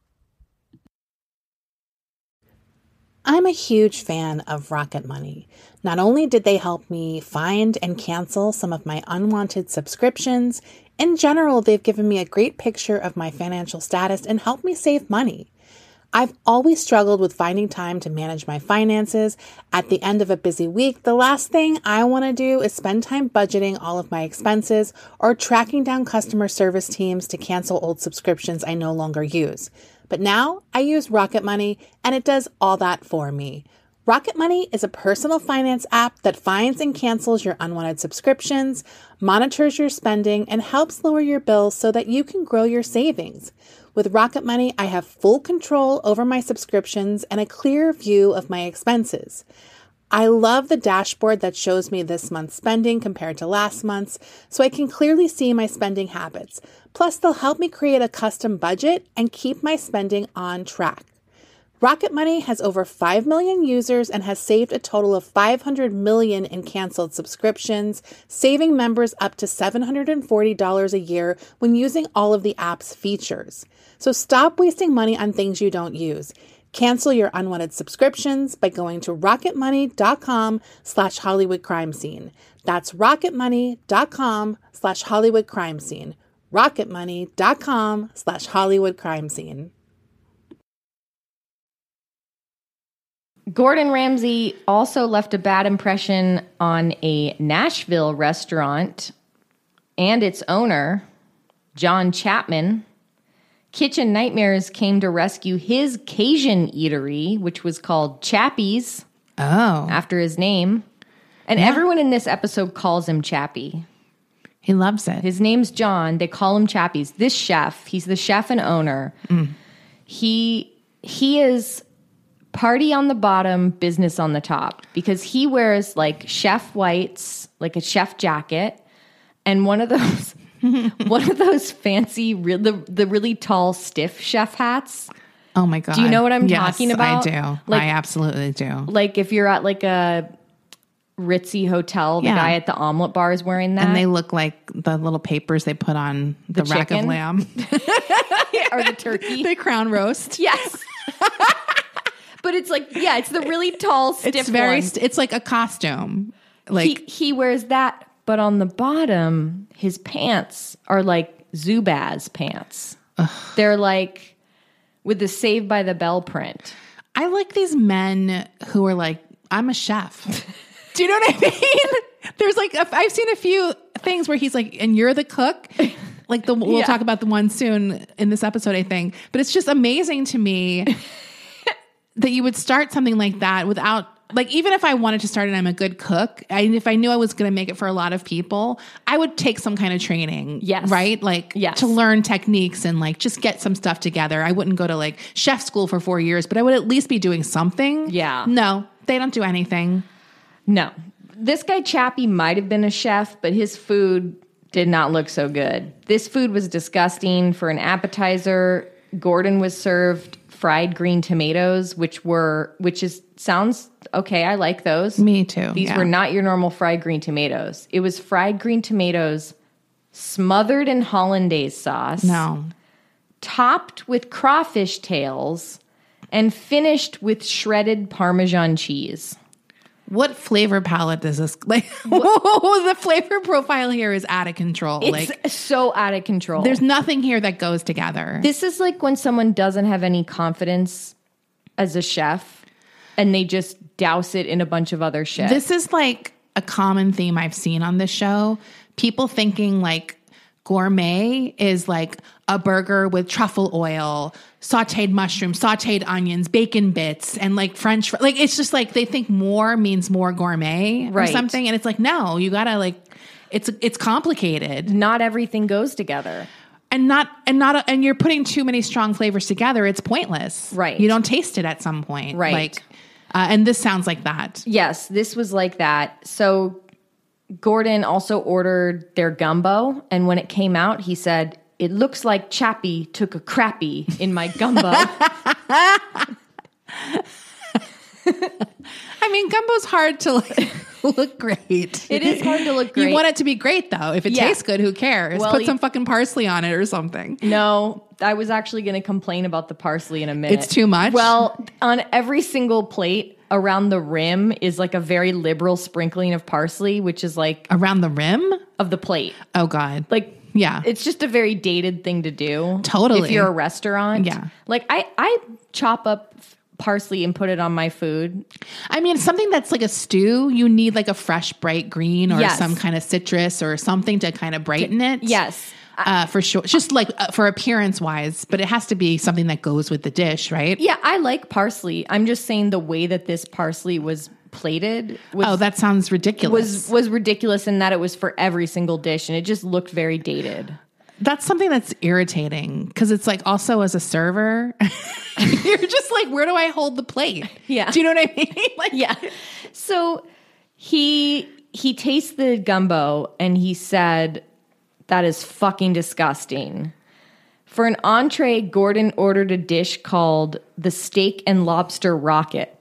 I'm a huge fan of Rocket Money. Not only did they help me find and cancel some of my unwanted subscriptions, in general, they've given me a great picture of my financial status and helped me save money. I've always struggled with finding time to manage my finances. At the end of a busy week, the last thing I want to do is spend time budgeting all of my expenses or tracking down customer service teams to cancel old subscriptions I no longer use. But now I use Rocket Money, and it does all that for me. Rocket Money is a personal finance app that finds and cancels your unwanted subscriptions, monitors your spending, and helps lower your bills so that you can grow your savings. With Rocket Money, I have full control over my subscriptions and a clear view of my expenses. I love the dashboard that shows me this month's spending compared to last month's, so I can clearly see my spending habits. Plus, they'll help me create a custom budget and keep my spending on track. Rocket Money has over five million users and has saved a total of five hundred million dollars in canceled subscriptions, saving members up to seven hundred forty dollars a year when using all of the app's features. So stop wasting money on things you don't use. Cancel your unwanted subscriptions by going to rocketmoney.com slash Hollywood crime scene. That's rocketmoney.com slash Hollywood crime scene. rocketmoney.com slash Hollywood crime scene. Gordon Ramsay also left a bad impression on a Nashville restaurant and its owner, John Chapman. Kitchen Nightmares came to rescue his Cajun eatery, which was called Chappie's, Oh. after his name. And Yeah. everyone in this episode calls him Chappie. He loves it. His name's John. They call him Chappie's. This chef, he's the chef and owner. Mm. He he is party on the bottom, business on the top, because he wears like chef whites, like a chef jacket, and one of those one of those fancy, re- the the really tall, stiff chef hats. Oh my God. Do you know what I'm yes, talking about? I do. Like- I absolutely do. Like if you're at like a ritzy hotel, the Yeah. guy at the omelet bar is wearing that. And they look like the little papers they put on the, The rack of chicken? lamb. or the turkey. the crown roast. Yes. But it's like, yeah, it's the really tall, stiff It's very, one. st- it's like a costume. Like, he, he wears that, but on the bottom, his pants are like Zubaz pants. They're like with the Saved by the Bell print. I like these men who are like, I'm a chef. Do you know what I mean? There's like, a, I've seen a few things where he's like, and you're the cook. Like the, we'll Yeah. talk about the one soon in this episode, I think. But it's just amazing to me that you would start something like that without, like, even if I wanted to start and I'm a good cook, and if I knew I was going to make it for a lot of people, I would take some kind of training. Yes. Right? Like Yes. to learn techniques and like just get some stuff together. I wouldn't go to like chef school for four years, but I would at least be doing something. Yeah. No, they don't do anything. No. This guy Chappie might have been a chef, but his food did not look so good. This food was disgusting. For an appetizer, Gordon was served fried green tomatoes, which were, which is, sounds okay. I like those. Me too. These yeah. were not your normal fried green tomatoes. It was fried green tomatoes smothered in hollandaise sauce. No. Topped with crawfish tails and finished with shredded Parmesan cheese. What flavor palette does this like? The flavor profile here is out of control. It's like so out of control. there's nothing here that goes together. This is like when someone doesn't have any confidence as a chef and they just douse it in a bunch of other shit. This is like a common theme I've seen on this show. People thinking like gourmet is like a burger with truffle oil, sauteed mushrooms, sauteed onions, bacon bits, and like French. Like it's just like they think more means more gourmet Right. or something. And it's like, no, you gotta like, it's it's complicated. Not everything goes together. And not and not and you're putting too many strong flavors together. It's pointless. Right. You don't taste it at some point. Right. Like, uh, and this sounds like that. Yes, this was like that. So Gordon also ordered their gumbo, and when it came out, he said, "It looks like Chappie took a crappie in my gumbo." I mean, gumbo's hard to like look great. It is hard to look great. You want it to be great though. If it Yeah. tastes good, who cares? Well, Put you- some fucking parsley on it or something. No, I was actually going to complain about the parsley in a minute. It's too much? Well, on every single plate around the rim is like a very liberal sprinkling of parsley, which is like Around the rim? of the plate. Oh God. Like, Yeah. it's just a very dated thing to do. Totally. If you're a restaurant. Yeah. Like, I, I chop up parsley and put it on my food. I mean, something that's like a stew, you need like a fresh, bright green or Yes. some kind of citrus or something to kind of brighten it. Yes. Uh, for sure. Just like uh, for appearance wise, but it has to be something that goes with the dish, right? Yeah, I like parsley. I'm just saying the way that this parsley was plated was Oh, that sounds ridiculous. was was ridiculous in that it was for every single dish and it just looked very dated. That's something that's irritating because it's like also as a server, you're just like, where do I hold the plate? Yeah. Do you know what I mean? Like, Yeah. So he he tastes the gumbo and he said, "That is fucking disgusting." For an entree, Gordon ordered a dish called the Steak and Lobster Rocket.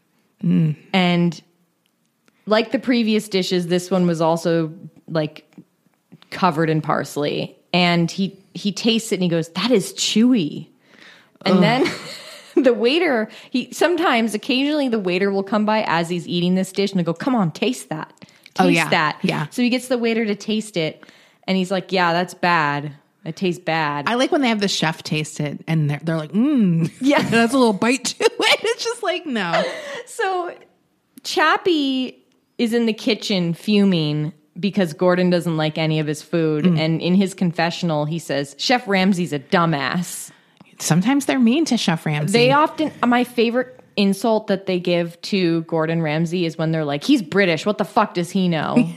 And like the previous dishes, this one was also like covered in parsley. And he he tastes it and he goes, "That is chewy." And then the waiter, he sometimes, occasionally the waiter will come by as he's eating this dish and he'll go, "Come on, taste that. Taste Oh, yeah. that." Yeah. So he gets the waiter to taste it and he's like, "Yeah, that's bad. It tastes bad." I like when they have the chef taste it and they're, they're like, mmm. Yeah. That's a little bite to it. It's just like, no. So Chappie is in the kitchen fuming because Gordon doesn't like any of his food. Mm. And in his confessional, he says, "Chef Ramsay's a dumbass." Sometimes they're mean to Chef Ramsay. They often, my favorite insult that they give to Gordon Ramsay is when they're like, "He's British. What the fuck does he know?"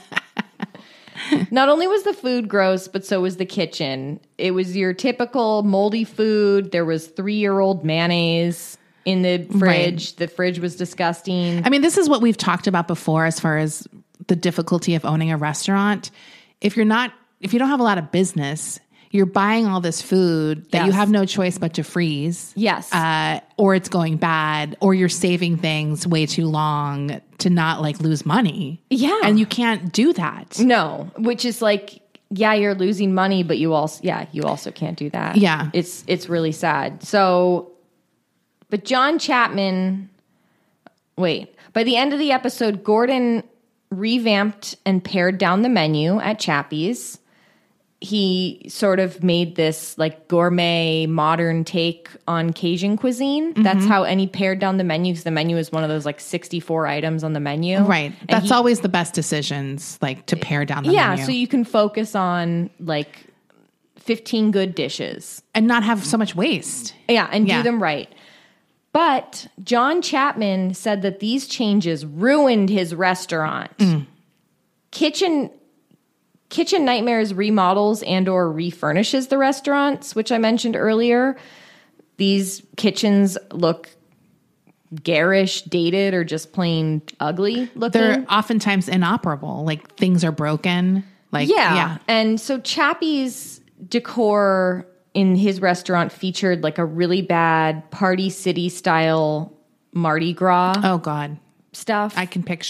Not only was the food gross, but so was the kitchen. It was your typical moldy food. There was three-year-old mayonnaise in the fridge. Right. The fridge was disgusting. I mean, this is what we've talked about before as far as the difficulty of owning a restaurant. If you're not, if you don't have a lot of business, you're buying all this food that you Yes. have no choice but to freeze. Yes. Uh, or it's going bad, or you're saving things way too long to not like lose money. Yeah. And you can't do that. No, which is like, yeah, you're losing money, but you also, yeah, you also can't do that. Yeah. It's, it's really sad. So, but John Chapman, wait, by the end of the episode, Gordon revamped and pared down the menu at Chappie's. He sort of made this like gourmet modern take on Cajun cuisine. Mm-hmm. That's how, and he pared down the menu because the menu is one of those like sixty-four items on the menu. Right. And That's he- always the best decisions, like to pare down the yeah, menu. so you can focus on like fifteen good dishes. and not have so much waste. Yeah, and Yeah. do them right. But John Chapman said that these changes ruined his restaurant. Mm. Kitchen Kitchen Nightmares remodels and or refurnishes the restaurants, which I mentioned earlier. These kitchens look garish, dated, or just plain ugly looking. They're oftentimes inoperable. Like things are broken. Like Yeah. yeah. And so Chappie's decor in his restaurant featured like a really bad Party City style Mardi Gras Oh God. stuff. I can picture it.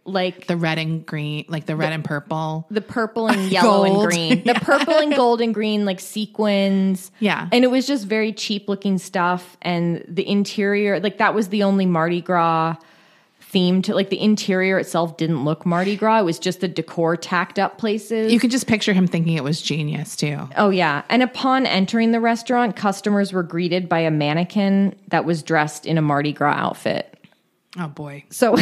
like The red and green, like the red and purple. the purple and yellow Gold. and green, the purple and gold and green, like sequins. Yeah. And it was just very cheap looking stuff. And the interior, like that was the only Mardi Gras theme to, like the interior itself didn't look Mardi Gras. It was just the decor tacked up places. You could just picture him thinking it was genius too. Oh, yeah. And upon entering the restaurant, customers were greeted by a mannequin that was dressed in a Mardi Gras outfit. Oh boy. So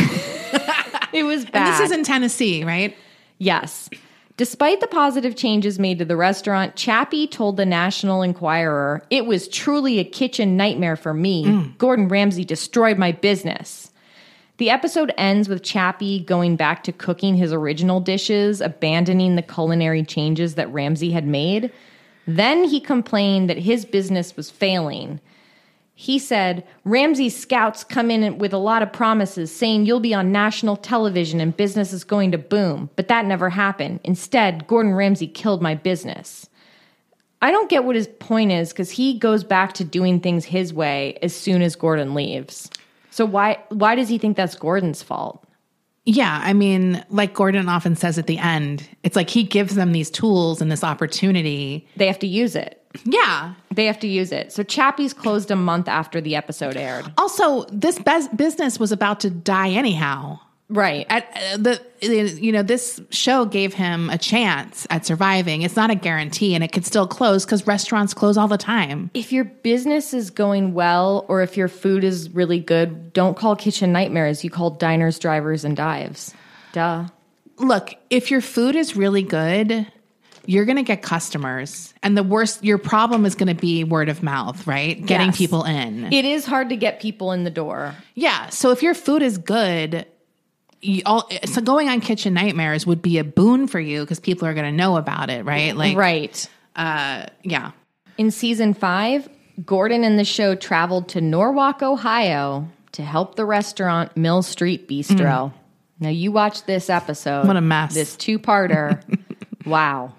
it was bad. And this is in Tennessee, right? Yes. Despite the positive changes made to the restaurant, Chappie told the National Enquirer, "It was truly a kitchen nightmare for me. Mm. Gordon Ramsay destroyed my business." The episode ends with Chappie going back to cooking his original dishes, abandoning the culinary changes that Ramsay had made. Then he complained that his business was failing. He said, "Ramsay's scouts come in with a lot of promises saying you'll be on national television and business is going to boom. But that never happened. Instead, Gordon Ramsay killed my business." I don't get what his point is because he goes back to doing things his way as soon as Gordon leaves. So why why does he think that's Gordon's fault? Yeah, I mean, like Gordon often says at the end, it's like he gives them these tools and this opportunity. They have to use it. Yeah. They have to use it. So Chappie's closed a month after the episode aired. Also, this bes- business was about to die anyhow. Right. At uh, the you know, this show gave him a chance at surviving. It's not a guarantee, and it could still close because restaurants close all the time. If your business is going well or if your food is really good, don't call kitchen nightmares. You call diners, drivers, and dives. Duh. Look, if your food is really good, you're going to get customers. And the worst, your problem is going to be word of mouth, right? Getting Yes. people in. It is hard to get people in the door. Yeah. So if your food is good, you all, so going on Kitchen Nightmares would be a boon for you because people are going to know about it, right? Like, Right. Uh, yeah. In season five, Gordon and the show traveled to Norwalk, Ohio to help the restaurant Mill Street Bistro. Now you watch this episode. What a mess. This two-parter. Wow.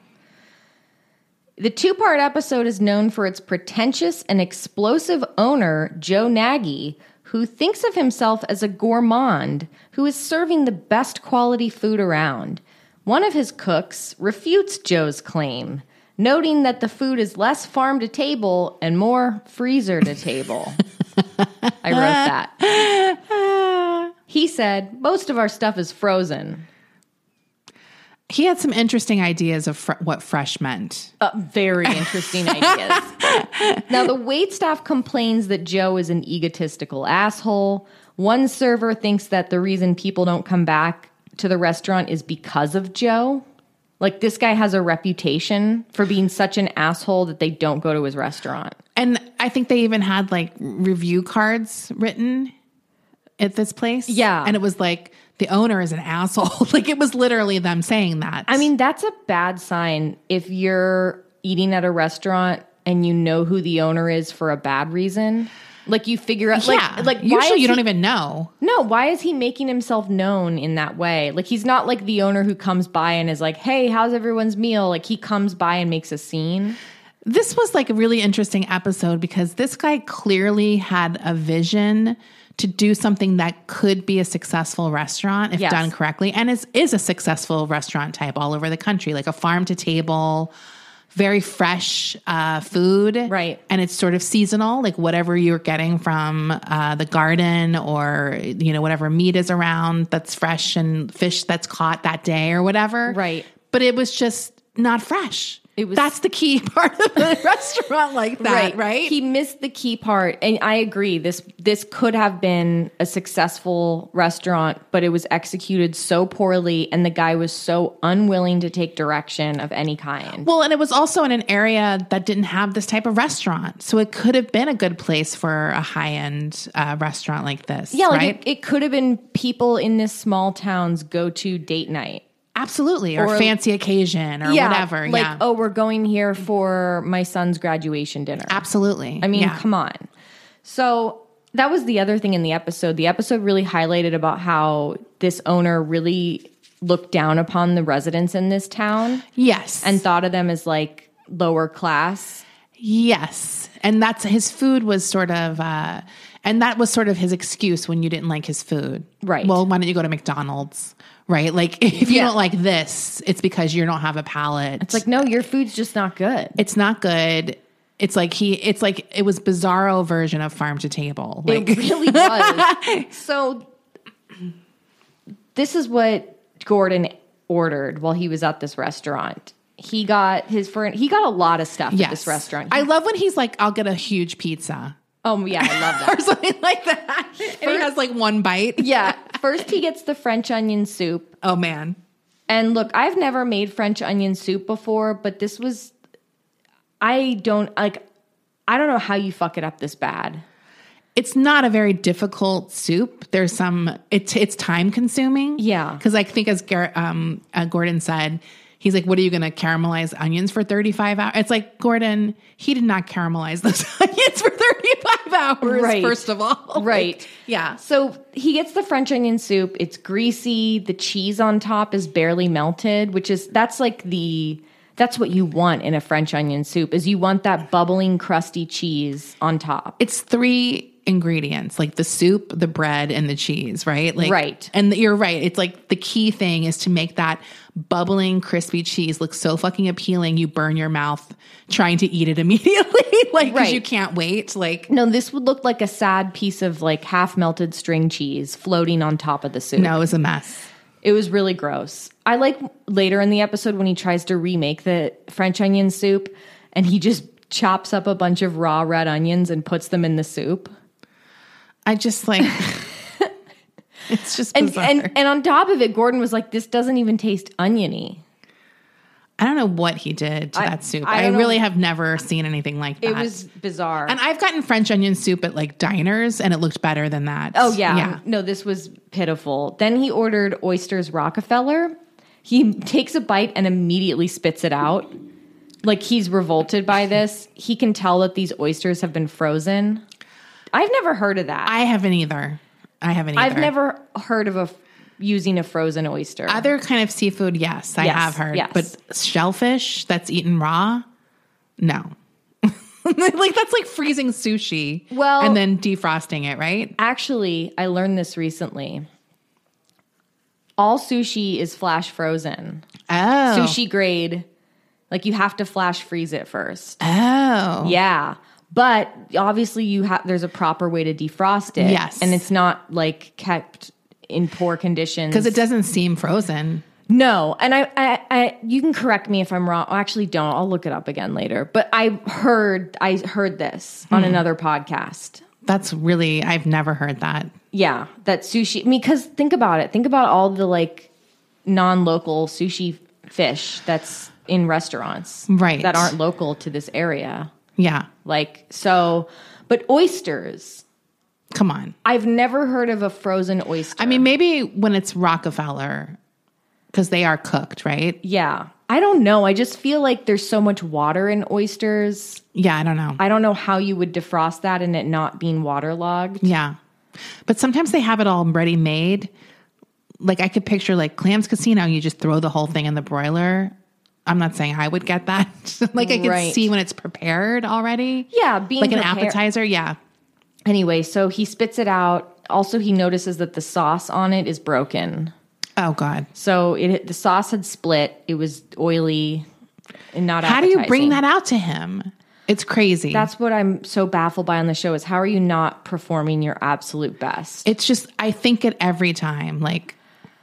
The two-part episode is known for its pretentious and explosive owner, Joe Nagy, who thinks of himself as a gourmand who is serving the best quality food around. One of his cooks refutes Joe's claim, noting that the food is less farm to table and more freezer to table. I wrote that. He said, "Most of our stuff is frozen." He had some interesting ideas of fr- what fresh meant. Uh, very interesting ideas. Now, the waitstaff complains that Joe is an egotistical asshole. One server thinks that the reason people don't come back to the restaurant is because of Joe. Like, this guy has a reputation for being such an asshole that they don't go to his restaurant. And I think they even had like review cards written at this place. Yeah. And it was like, the owner is an asshole. Like it was literally them saying that. I mean, that's a bad sign if you're eating at a restaurant and you know who the owner is for a bad reason. Like you figure out, yeah. like, like why usually is you don't he- even know. No, why is he making himself known in that way? Like, he's not like the owner who comes by and is like, "Hey, how's everyone's meal?" Like, he comes by and makes a scene. This was like a really interesting episode because this guy clearly had a vision to do something that could be a successful restaurant if Yes. done correctly, and is is a successful restaurant type all over the country, like a farm to table, very fresh uh, food, Right. And it's sort of seasonal, like whatever you're getting from uh, the garden or you know whatever meat is around that's fresh and fish that's caught that day or whatever, Right. But it was just not fresh. It was- That's the key part of a restaurant like that, right? He missed the key part, and I agree. This this could have been a successful restaurant, but it was executed so poorly, and the guy was so unwilling to take direction of any kind. Well, and it was also in an area that didn't have this type of restaurant. So it could have been a good place for a high-end uh, restaurant like this, yeah, like right? it, it could have been people in this small town's go-to date night. Absolutely. Or, or- fancy occasion or whatever. Like, yeah. oh, we're going here for my son's graduation dinner. Absolutely. I mean, Yeah. come on. So that was the other thing in the episode. The episode really highlighted about how this owner really looked down upon the residents in this town Yes. and thought of them as like lower class. Yes. And that's his food was sort of, uh, and that was sort of his excuse when you didn't like his food. Right. Well, why don't you go to McDonald's? right? Like if you Yeah. don't like this, it's because you don't have a palate. It's like, no, your food's just not good. It's not good. It's like he, it's like, it was bizarro version of farm to table. Like, It really was. So this is what Gordon ordered while he was at this restaurant. He got his friend, he got a lot of stuff yes. at this restaurant. I love when he's like, I'll get a huge pizza Oh yeah, I love that. or something like that. And he has like one bite. Yeah. First he gets the French onion soup. Oh man. And look, I've never made French onion soup before, but this was, I don't, like, I don't know how you fuck it up this bad. It's not a very difficult soup. There's some, it's it's time consuming. Yeah. Because I think as Gar- um, uh, Gordon said, he's like, what are you going to caramelize onions for thirty-five hours? It's like, Gordon, he did not caramelize those onions for thirty-five hours, Right. first of all. Right. Like, yeah. So he gets the French onion soup. It's greasy. The cheese on top is barely melted, which is, that's like the, that's what you want in a French onion soup, is you want that bubbling, crusty cheese on top. It's three ingredients, like the soup, the bread, and the cheese, right? Like, Right. And you're right. It's like the key thing is to make that bubbling, crispy cheese look so fucking appealing. You burn your mouth trying to eat it immediately, like, because Right. you can't wait. Like, No, this would look like a sad piece of like half melted string cheese floating on top of the soup. no, it was a mess. It was really gross. I like later in the episode when he tries to remake the French onion soup and he just chops up a bunch of raw red onions and puts them in the soup. I just like, it's just And, bizarre. and and on top of it, Gordon was like, this doesn't even taste oniony. I don't know what he did to I- that soup. I I, don't know. really have never seen anything like that. It was bizarre. and I've gotten French onion soup at like diners and it looked better than that. oh, yeah. Yeah. No, this was pitiful. Then he ordered oysters Rockefeller. He takes a bite and immediately spits it out. Like he's revolted by this. He can tell that these oysters have been frozen. I've never heard of that. I haven't either. I haven't either. I've never heard of a using a frozen oyster. Other kind of seafood, yes, I Yes, have heard. yes. But shellfish that's eaten raw, no. Like that's like freezing sushi, Well- and then defrosting it, right? Actually, I learned this recently. All sushi is flash frozen. Oh, Sushi grade, like you have to flash freeze it first. Oh, Yeah. But obviously you have there's a proper way to defrost it. Yes. And it's not like kept in poor conditions. because it doesn't seem frozen. No. And I, I, I you can correct me if I'm wrong. Oh, actually don't. I'll look it up again later. But I heard I heard this on another podcast. That's really I've never heard that. Yeah, that sushi. Because think about it. Think about all the like non-local sushi fish that's in restaurants, Right. That aren't local to this area. Yeah, Like so, but oysters. come on. I've never heard of a frozen oyster. I mean, maybe when it's Rockefeller, because they are cooked, right? yeah, I don't know. I just feel like there's so much water in oysters. Yeah, I don't know. I don't know how you would defrost that and it not being waterlogged. Yeah. But sometimes they have it all ready made. Like I could picture like Clams Casino, you just throw the whole thing in the broiler. I'm not saying I would get that. Like I could Right. see when it's prepared already. Yeah, being like an prepared- appetizer. Yeah. Anyway, so he spits it out. Also, he notices that the sauce on it is broken. Oh God. So it the sauce had split. It was oily and not How do you bring appetizing. that out to him? It's crazy. That's what I'm so baffled by on the show is how are you not performing your absolute best? it's just, I think it every time. Like,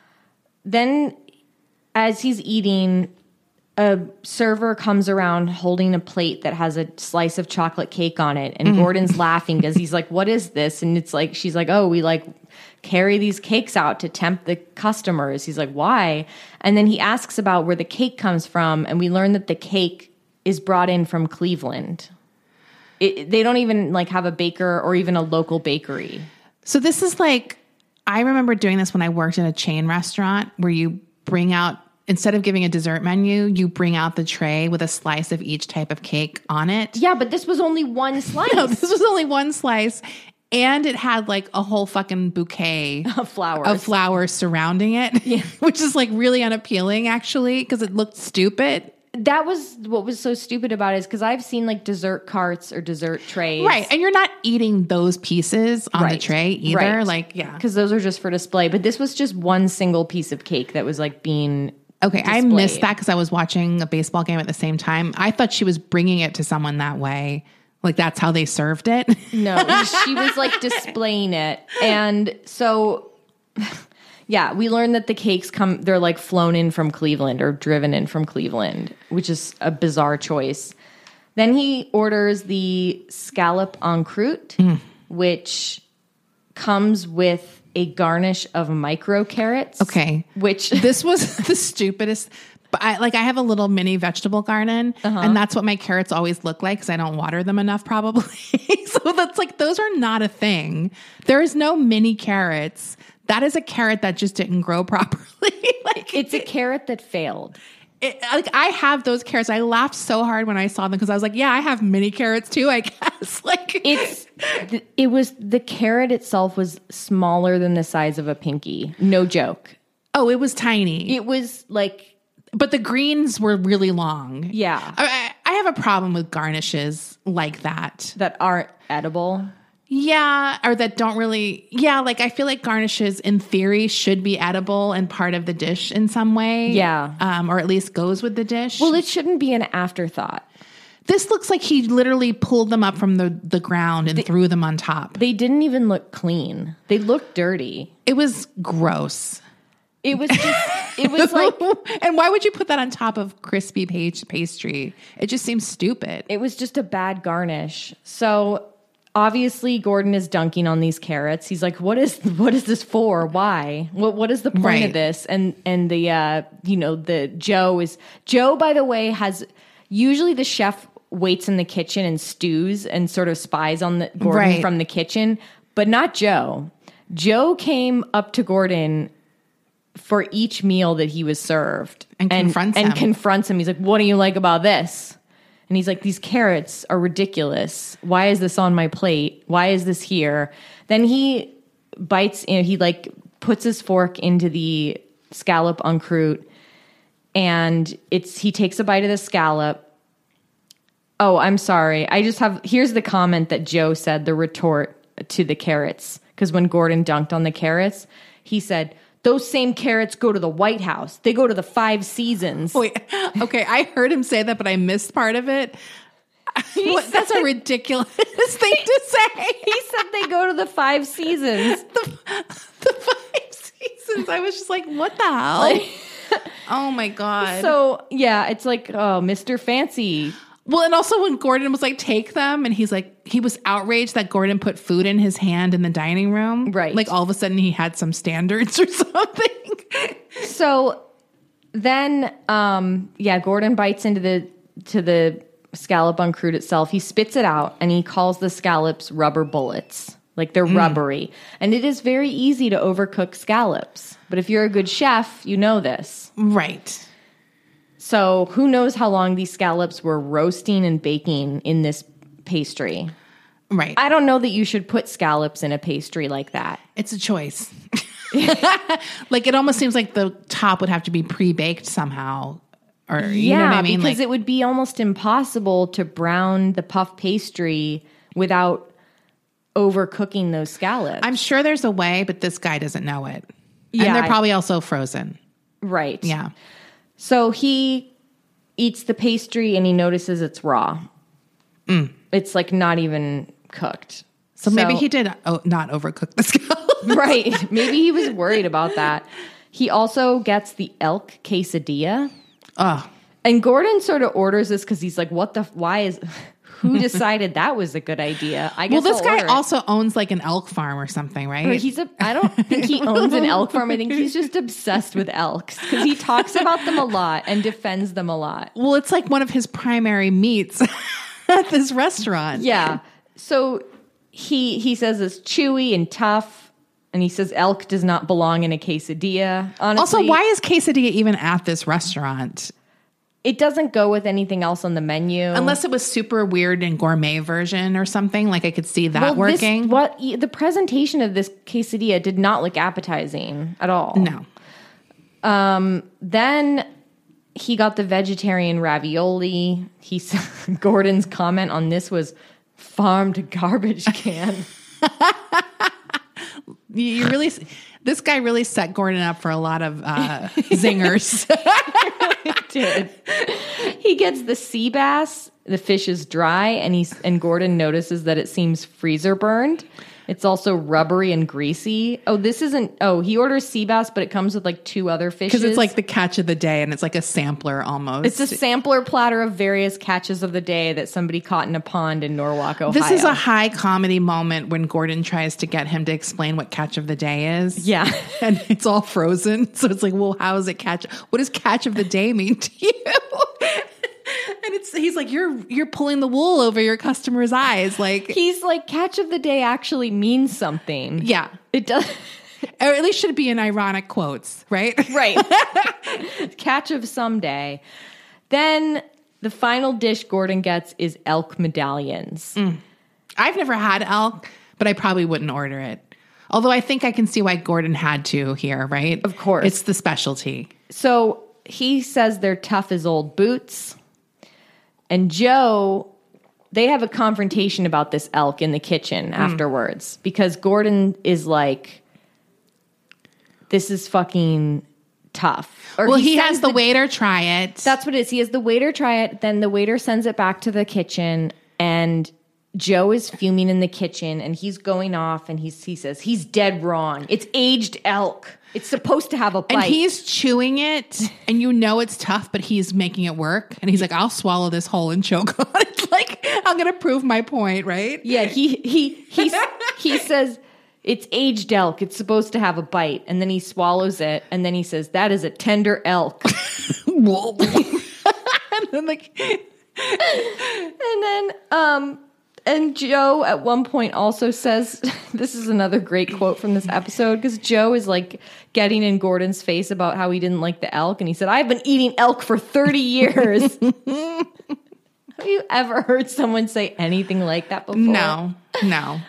Then as he's eating, a server comes around holding a plate that has a slice of chocolate cake on it. And Gordon's laughing because he's like, what is this? And it's like, she's like, oh, we like carry these cakes out to tempt the customers. He's like, why? And then he asks about where the cake comes from. And we learn that the cake is brought in from Cleveland. It, they don't even like have a baker or even a local bakery. so this is like, I remember doing this when I worked in a chain restaurant where you bring out, instead of giving a dessert menu, you bring out the tray with a slice of each type of cake on it. Yeah, but this was only one slice No, this was only one slice. And it had like a whole fucking bouquet of flowers. of flowers surrounding it, which is like really unappealing actually because it looked stupid. that was what was so stupid about it is because I've seen like dessert carts or dessert trays. Right. And you're not eating those pieces on Right. the tray either. Right. Like, yeah. Because those are just for display. But this was just one single piece of cake that was like being Okay, I displayed. missed that because I was watching a baseball game at the same time. I thought she was bringing it to someone that way. Like, that's how they served it. No, she was like displaying it. And so, yeah, we learned that the cakes come, they're like flown in from Cleveland or driven in from Cleveland, which is a bizarre choice. Then he orders the scallop en croûte, mm. which comes with a garnish of micro carrots. Okay. Which this was the stupidest. But I like I have a little mini vegetable garden, uh-huh. and that's what my carrots always look like because I don't water them enough, probably. So that's like those are not a thing. There is no mini carrots. That is a carrot that just didn't grow properly. Like it's a carrot that failed. It, like I have those carrots. I laughed so hard when I saw them because I was like, "Yeah, I have mini carrots too." I guess like it's it was the carrot itself was smaller than the size of a pinky. No joke. Oh, it was tiny. It was like, but the greens were really long. Yeah, I, I have a problem with garnishes like that that aren't edible. Yeah, or that don't really, yeah, like I feel like garnishes in theory should be edible and part of the dish in some way. Yeah. Um, or at least goes with the dish. Well, it shouldn't be an afterthought. This looks like he literally pulled them up from the, the ground and they, threw them on top. They didn't even look clean. They looked dirty. It was gross. It was just, it was like. And why would you put that on top of crispy page pastry? It just seems stupid. It was just a bad garnish. So obviously, Gordon is dunking on these carrots. He's like, "What is what is this for? Why? What what is the point right. of this?" And and the uh, you know the Joe is Joe. By the way, has usually the chef waits in the kitchen and stews and sort of spies on the Gordon right. from the kitchen, but not Joe. Joe came up to Gordon for each meal that he was served and, and confronts and him. confronts him. He's like, "What do you like about this?" And he's like, "These carrots are ridiculous. Why is this on my plate? Why is this here?" Then he bites, you know, he like puts his fork into the scallop en croûte and it's, he takes a bite of the scallop. Oh, I'm sorry. I just have, here's the comment that Joe said, the retort to the carrots. Because when Gordon dunked on the carrots, he said, "Those same carrots go to the White House. They go to the Five Seasons." Wait, okay, I heard him say that, but I missed part of it. What, that's a ridiculous thing to say. He said they go to the Five Seasons. the, the Five Seasons. I was just like, what the hell? Like, oh my God. So, yeah, it's like, oh, Mister Fancy. Well, and also when Gordon was like, "Take them," and he's like, he was outraged that Gordon put food in his hand in the dining room. Right. Like all of a sudden he had some standards or something. So then, um, yeah, Gordon bites into the, to the scallop en croûte itself. He spits it out and he calls the scallops rubber bullets. Like they're mm. rubbery. And it is very easy to overcook scallops. But if you're a good chef, you know this. Right. So who knows how long these scallops were roasting and baking in this pastry. Right. I don't know that you should put scallops in a pastry like that. It's a choice. Like it almost seems like the top would have to be pre-baked somehow. Or you yeah, know what I mean? because like, it would be almost impossible to brown the puff pastry without overcooking those scallops. I'm sure there's a way, but this guy doesn't know it. Yeah, and they're I- probably also frozen. Right. Yeah. So he eats the pastry and he notices it's raw. Mm. It's like not even cooked. So, so maybe he did oh, not overcook the scallops. Right. Maybe he was worried about that. He also gets the elk quesadilla. Oh. And Gordon sort of orders this because he's like, what the, why is, who decided that was a good idea? I guess Well, this I'll guy order it. also owns like an elk farm or something, right? Or he's a, I don't think he owns an elk farm. I think he's just obsessed with elks because he talks about them a lot and defends them a lot. Well, it's like one of his primary meats at this restaurant. Yeah. So he he says it's chewy and tough. And he says elk does not belong in a quesadilla. Honestly, Also, why is quesadilla even at this restaurant? it doesn't go with anything else on the menu. Unless it was super weird and gourmet version or something. Like I could see that well, working. This, what the presentation of this quesadilla did not look appetizing at all. No. Um, then he got the vegetarian ravioli. He Gordon's comment on this was farmed garbage can. You really, this guy really set Gordon up for a lot of uh, zingers. Did. He gets the sea bass. The fish is dry, and he's and Gordon notices that it seems freezer burned. It's also rubbery and greasy. Oh, this isn't. Oh, he orders sea bass, but it comes with like two other fishes. Because it's like the catch of the day, and it's like a sampler almost. It's a sampler platter of various catches of the day that somebody caught in a pond in Norwalk, Ohio. This is a high comedy moment when Gordon tries to get him to explain what catch of the day is. Yeah. And it's all frozen. So it's like, well, how is it catch? What does catch of the day mean to you? And it's he's like, you're you're pulling the wool over your customer's eyes. Like he's like, catch of the day actually means something. Yeah. It does. Or at least should be in ironic quotes, right? Right. Catch of someday. Then the final dish Gordon gets is elk medallions. Mm. I've never had elk, but I probably wouldn't order it. Although I think I can see why Gordon had to here, right? Of course. It's the specialty. So he says they're tough as old boots. And Joe, they have a confrontation about this elk in the kitchen mm. afterwards because Gordon is like, this is fucking tough. Or well, he, he has the, the waiter try it. That's what it is. He has the waiter try it. Then the waiter sends it back to the kitchen, and Joe is fuming in the kitchen, and he's going off, and he's, he says, he's dead wrong. It's aged elk. It's supposed to have a bite. And he's chewing it, and you know it's tough, but he's making it work. And he's like, I'll swallow this whole and choke on it. Like, I'm going to prove my point, right? Yeah, he he he he says, it's aged elk. It's supposed to have a bite. And then he swallows it, and then he says, that is a tender elk. Whoa. And then, like... and then, um... And Joe at one point also says, this is another great quote from this episode, because Joe is like getting in Gordon's face about how he didn't like the elk. And he said, I've been eating elk for thirty years. Have you ever heard someone say anything like that before? No, no.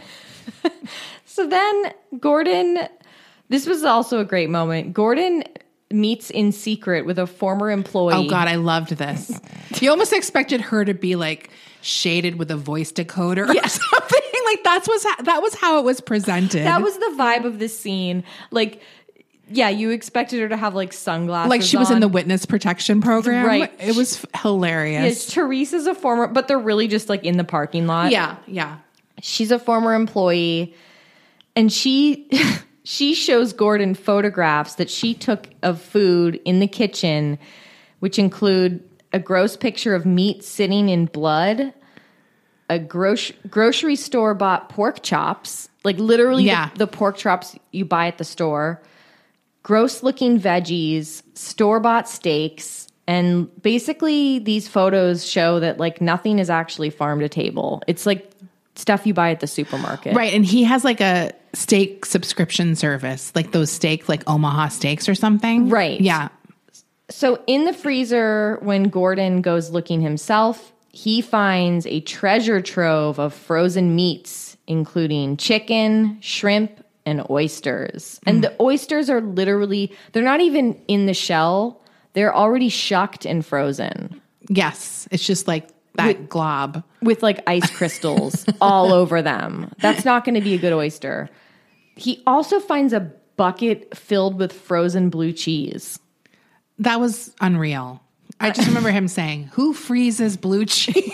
So then Gordon, this was also a great moment. Gordon meets in secret with a former employee. Oh God, I loved this. You almost expected her to be like shaded with a voice decoder or yeah. something. Like that's was ha- that was how it was presented. That was the vibe of this scene. Like, yeah, you expected her to have like sunglasses, like she was on. in the witness protection program. Right. It was f- hilarious. Yes, Teresa's a former, but they're really just like in the parking lot. Yeah, yeah. She's a former employee, and she she shows Gordon photographs that she took of food in the kitchen, which include a gross picture of meat sitting in blood, a gro- grocery store bought pork chops, like literally yeah. the, the pork chops you buy at the store, gross looking veggies, store bought steaks. And basically these photos show that like nothing is actually farm to table. It's like stuff you buy at the supermarket. Right. And he has like a steak subscription service, like those steak, like Omaha Steaks or something. Right. Yeah. So in the freezer, when Gordon goes looking himself, he finds a treasure trove of frozen meats, including chicken, shrimp, and oysters. And mm. the oysters are literally, they're not even in the shell. They're already shucked and frozen. Yes. It's just like that with, glob. With like ice crystals all over them. That's not going to be a good oyster. He also finds a bucket filled with frozen blue cheese. That was unreal. I just remember him saying, who freezes blue cheese? I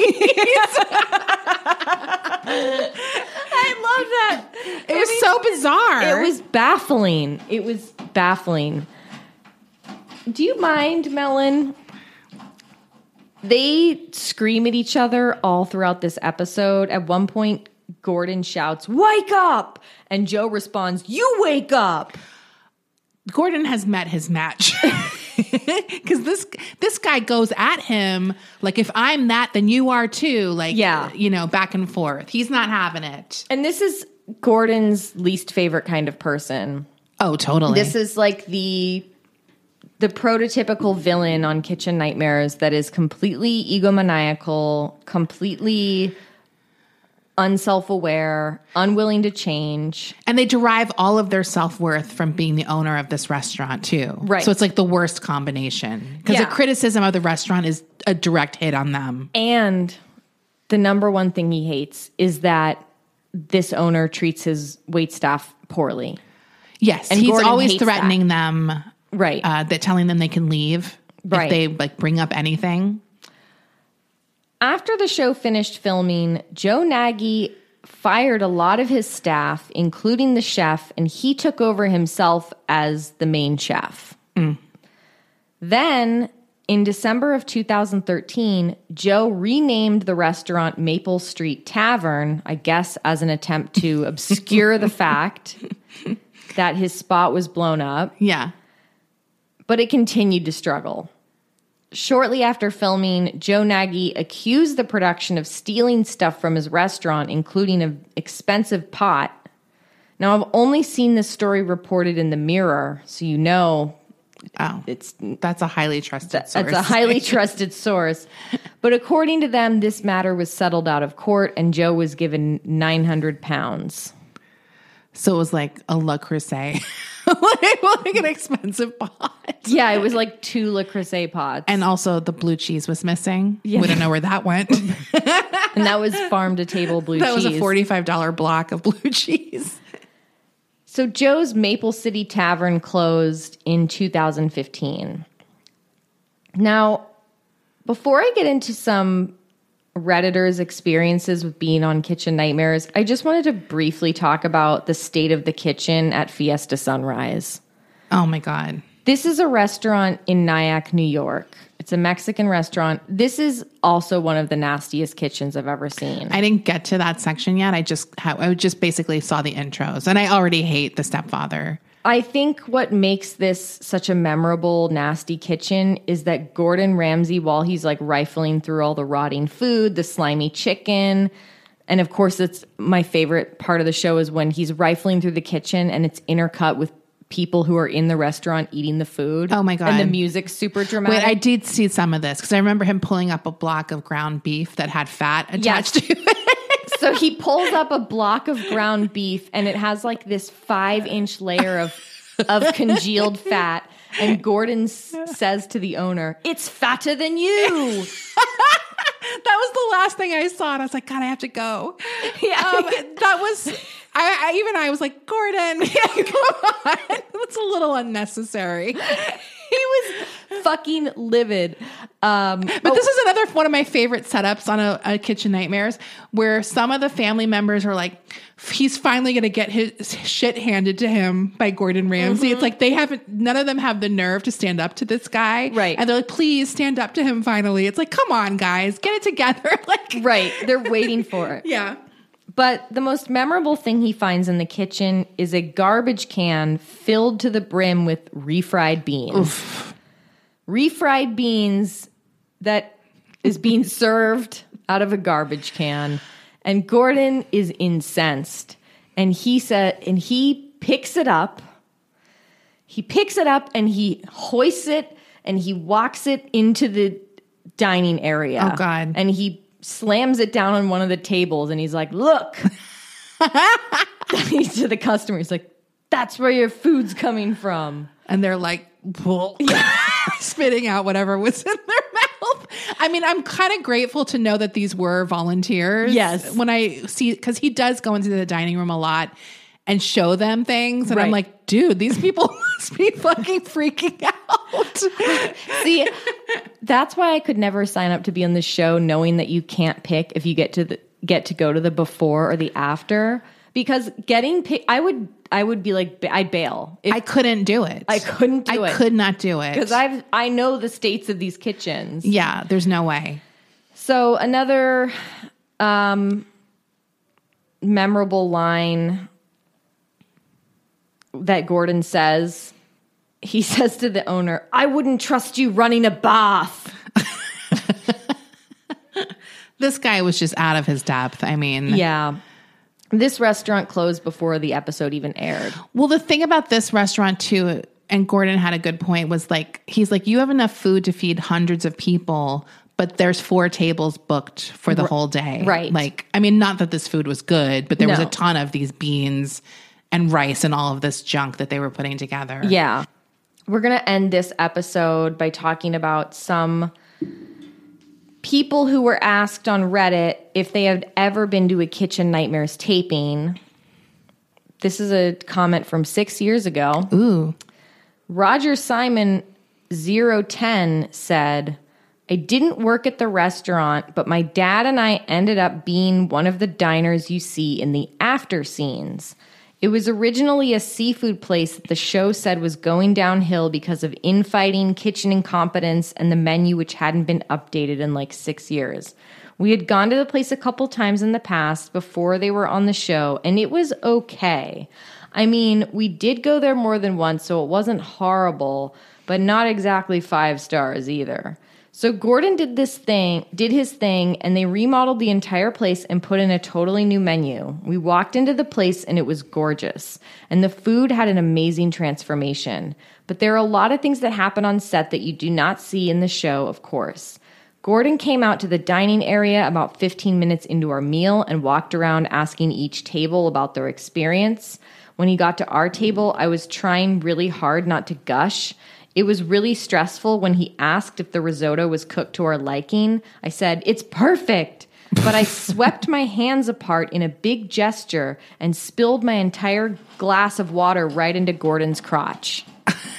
love that. It I was mean, so bizarre. It was baffling. It was baffling. Do you mind, Melon? They scream at each other all throughout this episode. At one point, Gordon shouts, "Wake up!" And Joe responds, "You wake up!" Gordon has met his match. Because this this guy goes at him like, if I'm that, then you are too. Like, yeah. you know, back and forth. He's not having it. And this is Gordon's least favorite kind of person. Oh, totally. This is like the the prototypical villain on Kitchen Nightmares that is completely egomaniacal, completely unself-aware, unwilling to change. And they derive all of their self-worth from being the owner of this restaurant too. Right. So it's like the worst combination. Because Yeah. the criticism of the restaurant is a direct hit on them. And the number one thing he hates is that this owner treats his waitstaff poorly. Yes. And he's Gordon always hates threatening them. Right. Uh, that telling them they can leave Right. if they like bring up anything. After the show finished filming, Joe Nagy fired a lot of his staff, including the chef, and he took over himself as the main chef. Mm. Then, in December of two thousand thirteen, Joe renamed the restaurant Maple Street Tavern, I guess as an attempt to obscure the fact that his spot was blown up, Yeah. but it continued to struggle. Shortly after filming, Joe Nagy accused the production of stealing stuff from his restaurant, including an expensive pot. Now, I've only seen this story reported in the Mirror, so you know Oh, it's that's a highly trusted source. it's a highly trusted source. But according to them, this matter was settled out of court, and Joe was given nine hundred pounds. So it was like a Le Creuset. like, like an expensive pot. Yeah, it was like two Le Creuset pots. And also the blue cheese was missing. Yeah. We don't know where that went. And that was farm-to-table blue that cheese. was a forty-five dollars block of blue cheese. So Joe's Maple City Tavern closed in two thousand fifteen. Now, before I get into some Redditors' experiences with being on Kitchen Nightmares, I just wanted to briefly talk about the state of the kitchen at Fiesta Sunrise. Oh my God. This is a restaurant in Nyack, New York. It's a Mexican restaurant. This is also one of the nastiest kitchens I've ever seen. I didn't get to that section yet. I just ha- I just basically saw the intros, and I already hate the stepfather. I think what makes this such a memorable, nasty kitchen is that Gordon Ramsay, while he's like rifling through all the rotting food, the slimy chicken, and of course, it's my favorite part of the show is when he's rifling through the kitchen and it's intercut with people who are in the restaurant eating the food. Oh my God. And the music's super dramatic. Wait, I did see some of this because I remember him pulling up a block of ground beef that had fat attached Yes. to it. So he pulls up a block of ground beef and it has like this five inch layer of, of congealed fat. And Gordon s- says to the owner, "It's fatter than you." That was the last thing I saw, and I was like, God, I have to go. Yeah. Um, that was, I, I even I was like, Gordon, come on. That's a little unnecessary. He was fucking livid. Um, But this is another one of my favorite setups on a, a Kitchen Nightmares, where some of the family members are like, he's finally going to get his shit handed to him by Gordon Ramsay. Mm-hmm. It's like they haven't, none of them have the nerve to stand up to this guy. Right. And they're like, please stand up to him finally. It's like, come on, guys, get it together. Like, right. They're waiting for it. yeah. But the most memorable thing he finds in the kitchen is a garbage can filled to the brim with refried beans. Oof. Refried beans that is being served out of a garbage can. And Gordon is incensed. And he said, and he picks it up. He picks it up and he hoists it and he walks it into the dining area. Oh, God. And he slams it down on one of the tables and he's like, "Look." He's to the customer. He's like, "That's where your food's coming from." And they're like, spitting out whatever was in their mouth. I mean, I'm kind of grateful to know that these were volunteers. Yes. When I see, because he does go into the dining room a lot and show them things. And Right. I'm like, dude, these people must be fucking freaking out. See, that's why I could never sign up to be on the show knowing that you can't pick if you get to the, get to go to the before or the after. Because getting pick, I would I would be like, I'd bail. If I couldn't do it. I couldn't do I it. could not do it. Because I've I know the states of these kitchens. Yeah, there's no way. So another um, memorable line that Gordon says, he says to the owner, "I wouldn't trust you running a bath." This guy was just out of his depth. I mean, Yeah. This restaurant closed before the episode even aired. Well, the thing about this restaurant too, and Gordon had a good point, was like, he's like, you have enough food to feed hundreds of people, but there's four tables booked for the whole day. Right. Like, I mean, not that this food was good, but there was No. a ton of these beans and rice and all of this junk that they were putting together. Yeah. We're going to end this episode by talking about some people who were asked on Reddit if they had ever been to a Kitchen Nightmares taping. This is a comment from six years ago. Ooh. Roger Simon zero ten said, I didn't work at the restaurant, but my dad and I ended up being one of the diners you see in the after scenes. It was originally a seafood place that the show said was going downhill because of infighting, kitchen incompetence, and the menu, which hadn't been updated in like six years. We had gone to the place a couple times in the past before they were on the show, and it was okay. I mean, we did go there more than once, so it wasn't horrible, but not exactly five stars either. So Gordon did this thing, did his thing, and they remodeled the entire place and put in a totally new menu. We walked into the place and it was gorgeous. And the food had an amazing transformation. But there are a lot of things that happen on set that you do not see in the show, of course. Gordon came out to the dining area about fifteen minutes into our meal and walked around asking each table about their experience. When he got to our table, I was trying really hard not to gush. It was really stressful when he asked if the risotto was cooked to our liking. I said, it's perfect. But I swept my hands apart in a big gesture and spilled my entire glass of water right into Gordon's crotch.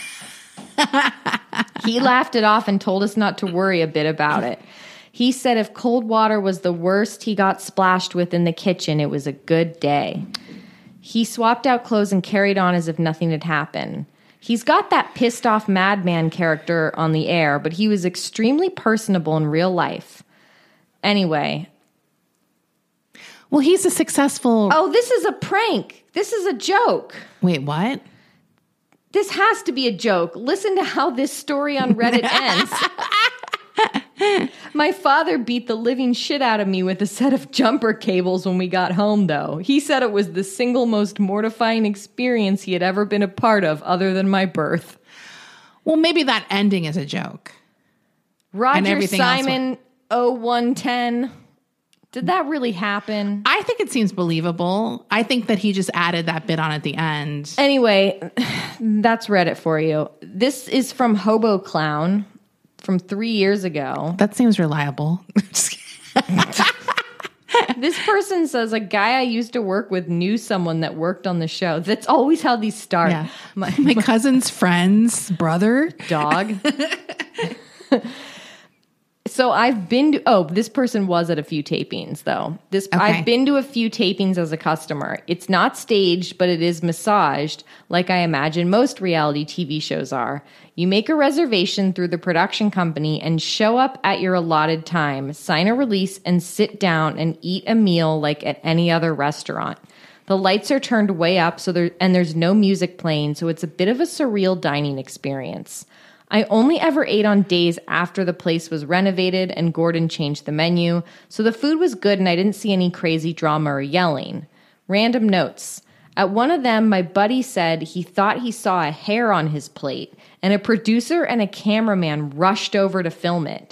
He laughed it off and told us not to worry a bit about it. He said if cold water was the worst he got splashed with in the kitchen, it was a good day. He swapped out clothes and carried on as if nothing had happened. He's got that pissed off madman character on the air, but he was extremely personable in real life. Anyway. Well, he's a successful... Oh, this is a prank. This is a joke. Wait, what? This has to be a joke. Listen to how this story on Reddit ends. My father beat the living shit out of me with a set of jumper cables when we got home, though. He said it was the single most mortifying experience he had ever been a part of other than my birth. Well, maybe that ending is a joke. Roger Simon oh one ten. Did that really happen? I think it seems believable. I think that he just added that bit on at the end. Anyway, that's Reddit for you. This is from Hobo Clown from three years ago. That seems reliable. This person says, a guy I used to work with knew someone that worked on the show. That's always how these start. Yeah. My, my cousin's friend's brother. Dog. So I've been to, oh, this person was at a few tapings, though. This Okay. I've been to a few tapings as a customer. It's not staged, but it is massaged, like I imagine most reality T V shows are. You make a reservation through the production company and show up at your allotted time, sign a release, and sit down and eat a meal like at any other restaurant. The lights are turned way up, so there and there's no music playing, so it's a bit of a surreal dining experience. I only ever ate on days after the place was renovated and Gordon changed the menu, so the food was good and I didn't see any crazy drama or yelling. Random notes. At one of them, my buddy said he thought he saw a hair on his plate, and a producer and a cameraman rushed over to film it.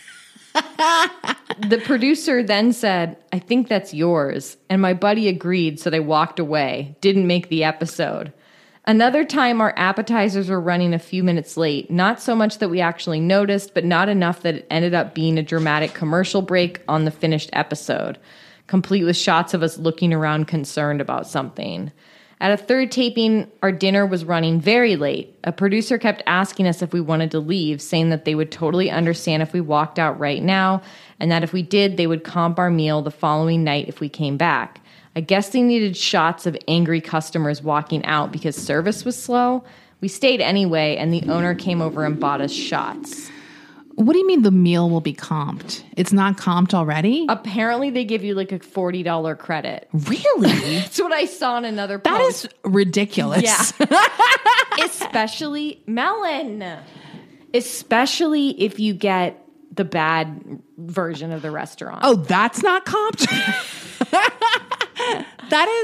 The producer then said, I think that's yours, and my buddy agreed, so they walked away. Didn't make the episode. Another time, our appetizers were running a few minutes late. Not so much that we actually noticed, but not enough that it ended up being a dramatic commercial break on the finished episode, complete with shots of us looking around concerned about something. At a third taping, our dinner was running very late. A producer kept asking us if we wanted to leave, saying that they would totally understand if we walked out right now, and that if we did, they would comp our meal the following night if we came back. I guess they needed shots of angry customers walking out because service was slow. We stayed anyway, and the owner came over and bought us shots. What do you mean the meal will be comped? It's not comped already? Apparently, they give you like a forty dollars credit. Really? That's what I saw in another That post. is ridiculous. Yeah. Especially, Melon. Especially if you get the bad version of the restaurant. Oh, that's not comped? That is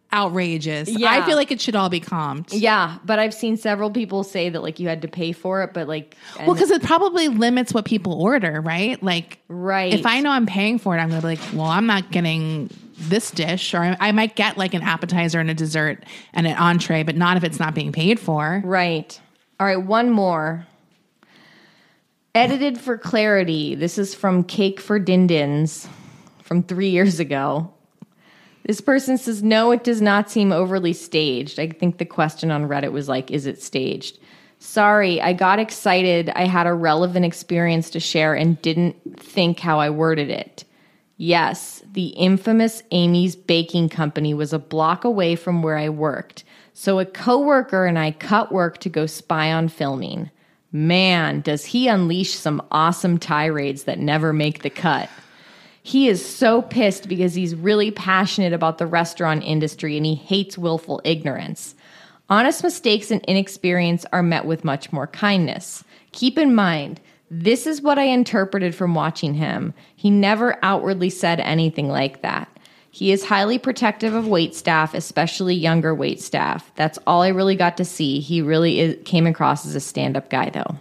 outrageous. Yeah. I feel like it should all be comped. Yeah, but I've seen several people say that like you had to pay for it, but like and Well, because it probably limits what people order, right? Like, Right. if I know I'm paying for it, I'm going to be like, well, I'm not getting this dish, or I, I might get like an appetizer and a dessert and an entree, but not if it's not being paid for. Right. All right, one more. Edited for clarity. This is from Cake for Dindins from three years ago. This person says, no, it does not seem overly staged. I think the question on Reddit was like, is it staged? Sorry, I got excited. I had a relevant experience to share and didn't think how I worded it. Yes, the infamous Amy's Baking Company was a block away from where I worked. So a coworker and I cut work to go spy on filming. Man, does he unleash some awesome tirades that never make the cut. He is so pissed because he's really passionate about the restaurant industry and he hates willful ignorance. Honest mistakes and inexperience are met with much more kindness. Keep in mind, this is what I interpreted from watching him. He never outwardly said anything like that. He is highly protective of waitstaff, especially younger waitstaff. That's all I really got to see. He really is, came across as a stand-up guy, though.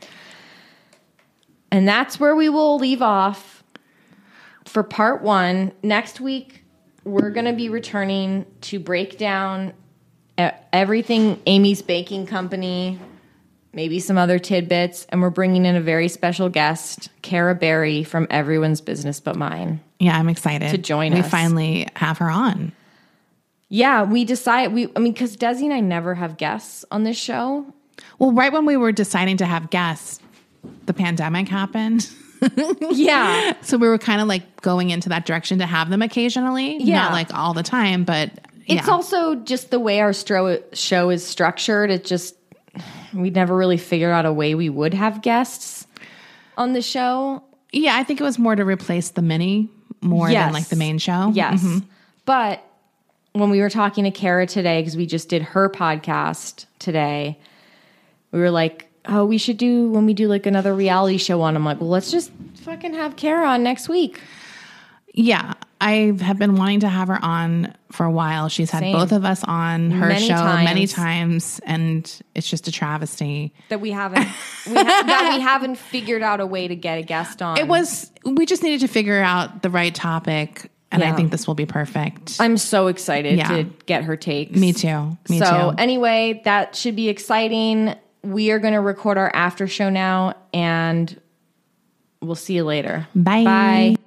And that's where we will leave off for part one. Next week, we're going to be returning to break down everything Amy's Baking Company, maybe some other tidbits, and we're bringing in a very special guest, Cara Berry from Everyone's Business But Mine. Yeah, I'm excited to join we us. We finally have her on. Yeah, we decided, we, I mean, because Desi and I never have guests on this show. Well, right when we were deciding to have guests, the pandemic happened. Yeah. So we were kind of like going into that direction to have them occasionally. Yeah. Not like all the time, but It's yeah. also just the way our stro- show is structured. It just, we never really figured out a way we would have guests on the show. Yeah, I think it was more to replace the mini more Yes. than like the main show. Yes. Mm-hmm. But when we were talking to Cara today, because we just did her podcast today, we were like, oh, we should do, when we do like another reality show on, I'm like, well, let's just fucking have Cara on next week. Yeah, I have been wanting to have her on for a while. She's had Same. both of us on her Many show times. many times, and it's just a travesty. That we haven't, we ha- that we haven't figured out a way to get a guest on. It was, we just needed to figure out the right topic, and Yeah. I think this will be perfect. I'm so excited Yeah. to get her takes. Me too. Me so too. anyway, that should be exciting. We are going to record our after show now, and we'll see you later. Bye. Bye.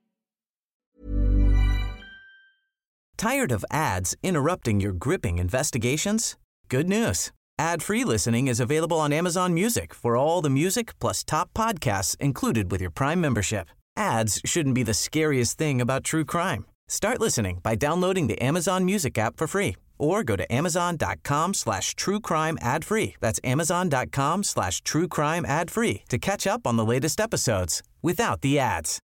Tired of ads interrupting your gripping investigations? Good news. Ad-free listening is available on Amazon Music for all the music plus top podcasts included with your Prime membership. Ads shouldn't be the scariest thing about true crime. Start listening by downloading the Amazon Music app for free or go to amazon.com slash true crime ad free. That's amazon.com slash true crime ad free to catch up on the latest episodes without the ads.